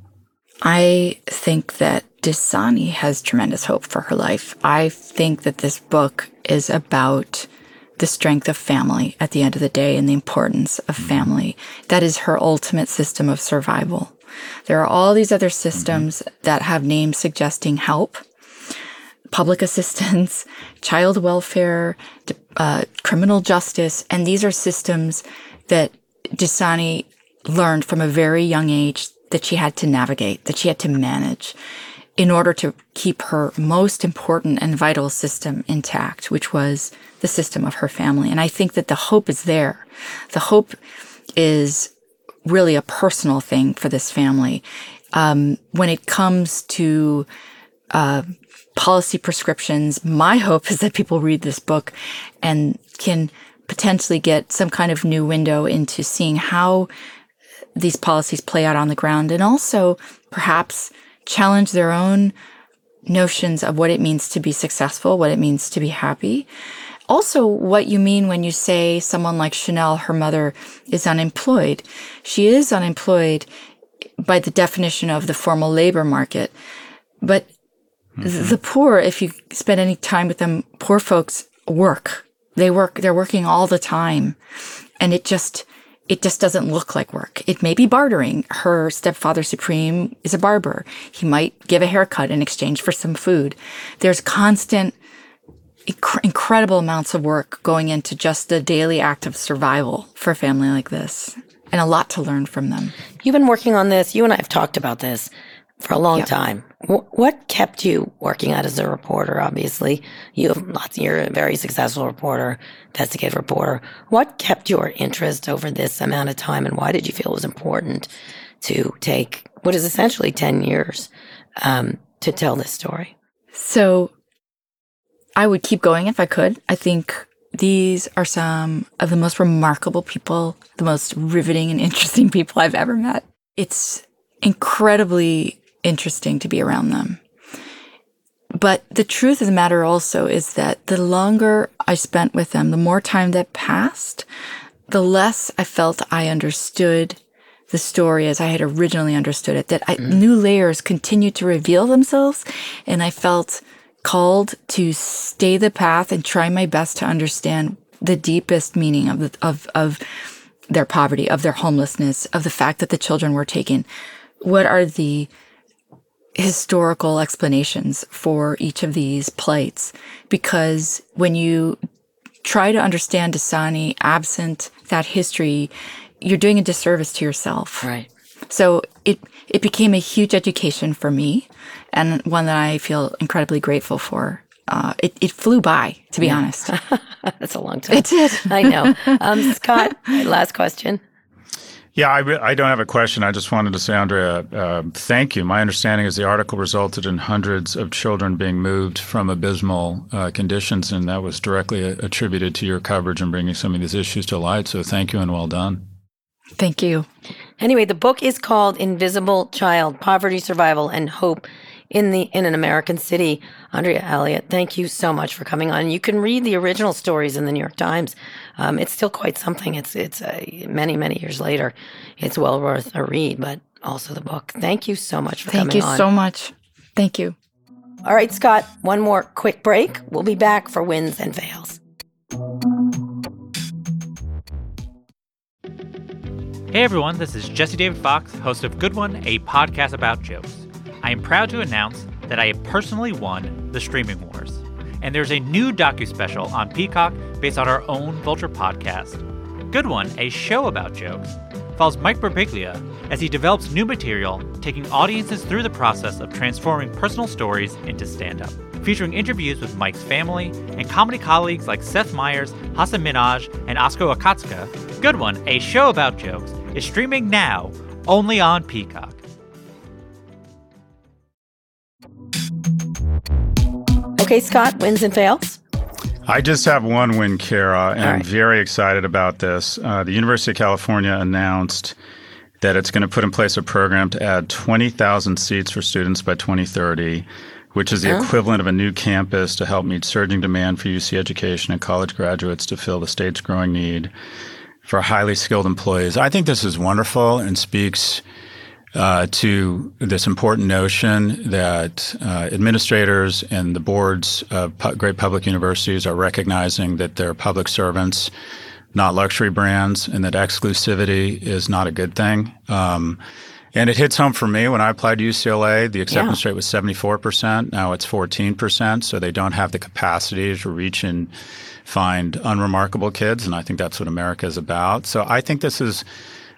I think that Dasani has tremendous hope for her life. I think that this book is about the strength of family at the end of the day and the importance of family. That is her ultimate system of survival. There are all these other systems mm-hmm. that have names suggesting help. Public assistance, child welfare, uh, criminal justice, and these are systems that Dasani learned from a very young age that she had to navigate, that she had to manage in order to keep her most important and vital system intact, which was the system of her family. And I think that the hope is there. The hope is really a personal thing for this family. Um, when it comes to uh, policy prescriptions, my hope is that people read this book and can potentially get some kind of new window into seeing how these policies play out on the ground, and also perhaps challenge their own notions of what it means to be successful, what it means to be happy. Also, what you mean when you say someone like Chanel, her mother, is unemployed. She is unemployed by the definition of the formal labor market. But mm-hmm. the poor, if you spend any time with them, poor folks work. They work, they're working all the time. And it just, it just doesn't look like work. It may be bartering. Her stepfather supreme is a barber. He might give a haircut in exchange for some food. There's constant, inc- incredible amounts of work going into just the daily act of survival for a family like this, and a lot to learn from them. You've been working on this. You and I have talked about this for a long yeah. time. W- what kept you working out as a reporter? Obviously, you have lots. You're a very successful reporter, investigative reporter. What kept your interest over this amount of time, and why did you feel it was important to take what is essentially ten years um, to tell this story? So, I would keep going if I could. I think these are some of the most remarkable people, the most riveting and interesting people I've ever met. It's incredibly interesting to be around them. But the truth of the matter also is that the longer I spent with them, the more time that passed, the less I felt I understood the story as I had originally understood it, that I, mm. new layers continued to reveal themselves, and I felt called to stay the path and try my best to understand the deepest meaning of the, of of their poverty, of their homelessness, of the fact that the children were taken. What are the historical explanations for each of these plights? Because when you try to understand Dasani absent that history, you're doing a disservice to yourself. Right. So it it became a huge education for me, and one that I feel incredibly grateful for. Uh, it, it flew by, to be yeah. honest. That's a long time. It did. I know. Um, Scott, last question. Yeah, I, re- I don't have a question. I just wanted to say, Andrea, uh, thank you. My understanding is the article resulted in hundreds of children being moved from abysmal uh, conditions, and that was directly a- attributed to your coverage and bringing some of these issues to light. So thank you and well done. Thank you. Anyway, the book is called Invisible Child, Poverty, Survival, and Hope in the in an American City. Andrea Elliott, thank you so much for coming on. You can read the original stories in the New York Times. Um, it's still quite something. It's it's uh, many, many years later. It's well worth a read, but also the book. Thank you so much for thank coming on. Thank you so much. Thank you. All right, Scott, one more quick break. We'll be back for Wins and Fails. Hey everyone, this is Jesse David Fox, host of Good One, a podcast about jokes. I am proud to announce that I have personally won the Streaming Wars. And there's a new docu-special on Peacock based on our own Vulture podcast. Good One, a show about jokes, follows Mike Birbiglia as he develops new material, taking audiences through the process of transforming personal stories into stand-up. Featuring interviews with Mike's family and comedy colleagues like Seth Meyers, Hasan Minhaj, and Asko Akatsuka, Good One, a show about jokes, is streaming now only on Peacock. Okay, Scott, wins and fails? I just have one win, Kara, and right. I'm very excited about this. Uh, the University of California announced that it's going to put in place a program to add twenty thousand seats for students by twenty thirty, which is the oh. equivalent of a new campus to help meet surging demand for U C education and college graduates to fill the state's growing need for highly skilled employees. I think this is wonderful and speaks uh, to this important notion that uh, administrators and the boards of pu- great public universities are recognizing that they're public servants, not luxury brands, and that exclusivity is not a good thing. Um, and it hits home for me. When I applied to U C L A, the acceptance yeah. rate was seventy-four percent. Now it's fourteen percent, so they don't have the capacity to reach and find unremarkable kids, and I think that's what America is about. So I think this is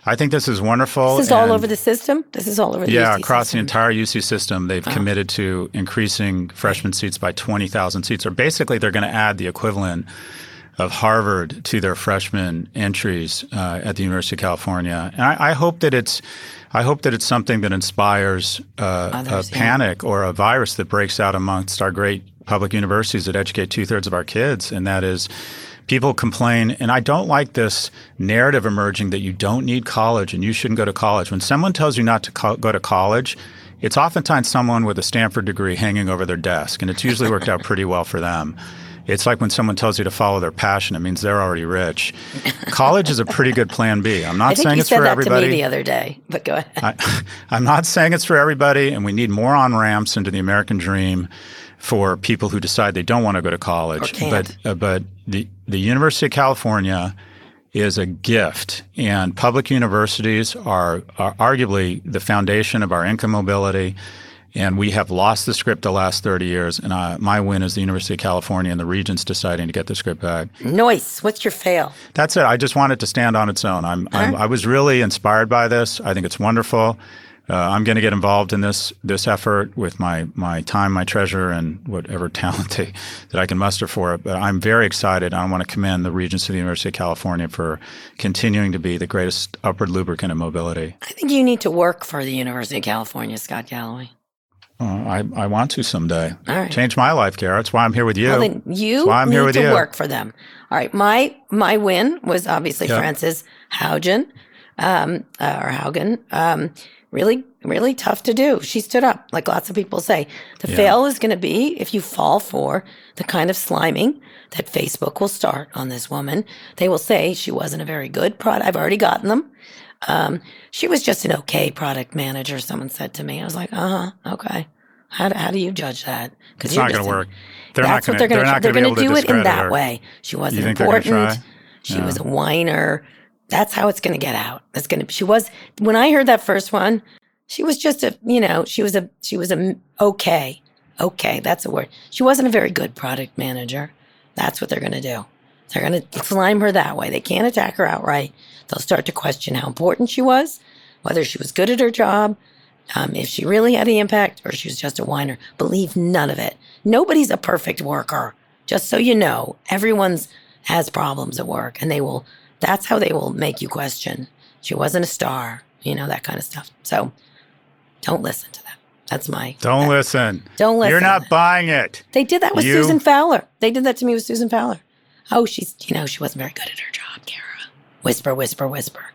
I think this is wonderful. This is all over the system? This is all over the yeah, U C across system. the entire U C system. They've oh. committed to increasing freshman seats by twenty thousand seats. Or basically, they're going to add the equivalent of Harvard to their freshman entries uh, at the University of California. And I, I hope that it's I hope that it's something that inspires uh, Others, a panic yeah. or a virus that breaks out amongst our great public universities that educate two-thirds of our kids, and that is people complain, and I don't like this narrative emerging that you don't need college and you shouldn't go to college. When someone tells you not to co- go to college, it's oftentimes someone with a Stanford degree hanging over their desk, and it's usually worked out pretty well for them. It's like when someone tells you to follow their passion, it means they're already rich. College is a pretty good plan B. I'm not I think saying you it's said for that everybody. To me the other day, but go ahead. I, I'm not saying it's for everybody, and we need more on-ramps into the American dream for people who decide they don't want to go to college. But uh, but the the University of California is a gift, and public universities are, are arguably the foundation of our income mobility. And we have lost the script the last thirty years. And uh, my win is the University of California and the Regents deciding to get the script back. Nice. What's your fail? That's it. I just want it to stand on its own. I'm, uh-huh. I'm I was really inspired by this. I think it's wonderful. Uh, I'm going to get involved in this this effort with my my time, my treasure, and whatever talent they, that I can muster for it. But I'm very excited. I want to commend the Regents of the University of California for continuing to be the greatest upward lubricant of mobility. I think you need to work for the University of California, Scott Galloway. Oh, I, I want to someday. All right. Change my life, Kara. That's why I'm here with you. Well, then you That's why I'm need here with to you. work for them. All right. My my win was obviously yep. Frances Haugen, um, uh, or Haugen. Um, really, really tough to do. She stood up, like lots of people say. The yeah. fail is going to be if you fall for the kind of sliming that Facebook will start on this woman. They will say she wasn't a very good product. I've already gotten them. Um, she was just an okay product manager, someone said to me. I was like, uh-huh, okay. How do, how do you judge that? It's not going to work. They're That's not what gonna, they're going to do. They're going to do it in that her. way. She wasn't you think important. They're gonna try? She yeah. was a whiner. That's how it's going to get out. It's going to. She was. When I heard that first one, she was just a. You know, she was a. She was a okay. Okay, that's a word. She wasn't a very good product manager. That's what they're going to do. They're going to slime her that way. They can't attack her outright. They'll start to question how important she was, whether she was good at her job, um, if she really had the impact, or she was just a whiner. Believe none of it. Nobody's a perfect worker. Just so you know, everyone's has problems at work, and they will. That's how they will make you question. She wasn't a star, you know, that kind of stuff. So don't listen to that. That's my. Don't that, listen. Don't listen. You're not buying it. They did that with you, Susan Fowler. They did that to me with Susan Fowler. Oh, she's, you know, she wasn't very good at her job, Kara. Whisper, whisper, whisper.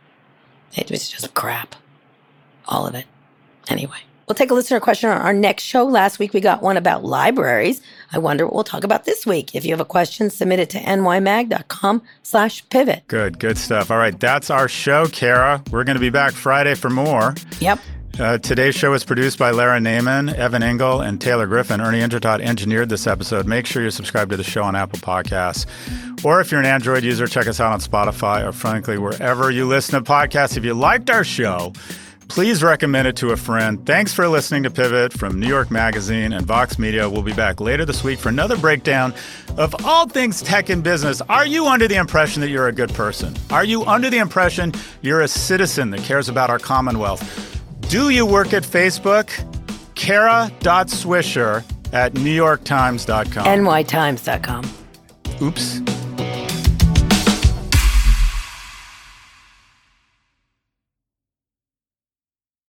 It was just crap. All of it. Anyway, we'll take a listener question on our next show. Last week, we got one about libraries. I wonder what we'll talk about this week. If you have a question, submit it to nymag.com slash pivot. Good, good stuff. All right, that's our show, Kara. We're going to be back Friday for more. Yep. Uh, today's show was produced by Lara Naiman, Evan Engel, and Taylor Griffin. Ernie Intertot engineered this episode. Make sure you subscribe to the show on Apple Podcasts. Or if you're an Android user, check us out on Spotify or, frankly, wherever you listen to podcasts. If you liked our show, please recommend it to a friend. Thanks for listening to Pivot from New York Magazine and Vox Media. We'll be back later this week for another breakdown of all things tech and business. Are you under the impression that you're a good person? Are you under the impression you're a citizen that cares about our Commonwealth? Do you work at Facebook? Kara dot Swisher at new york times dot com. N Y times dot com. Oops.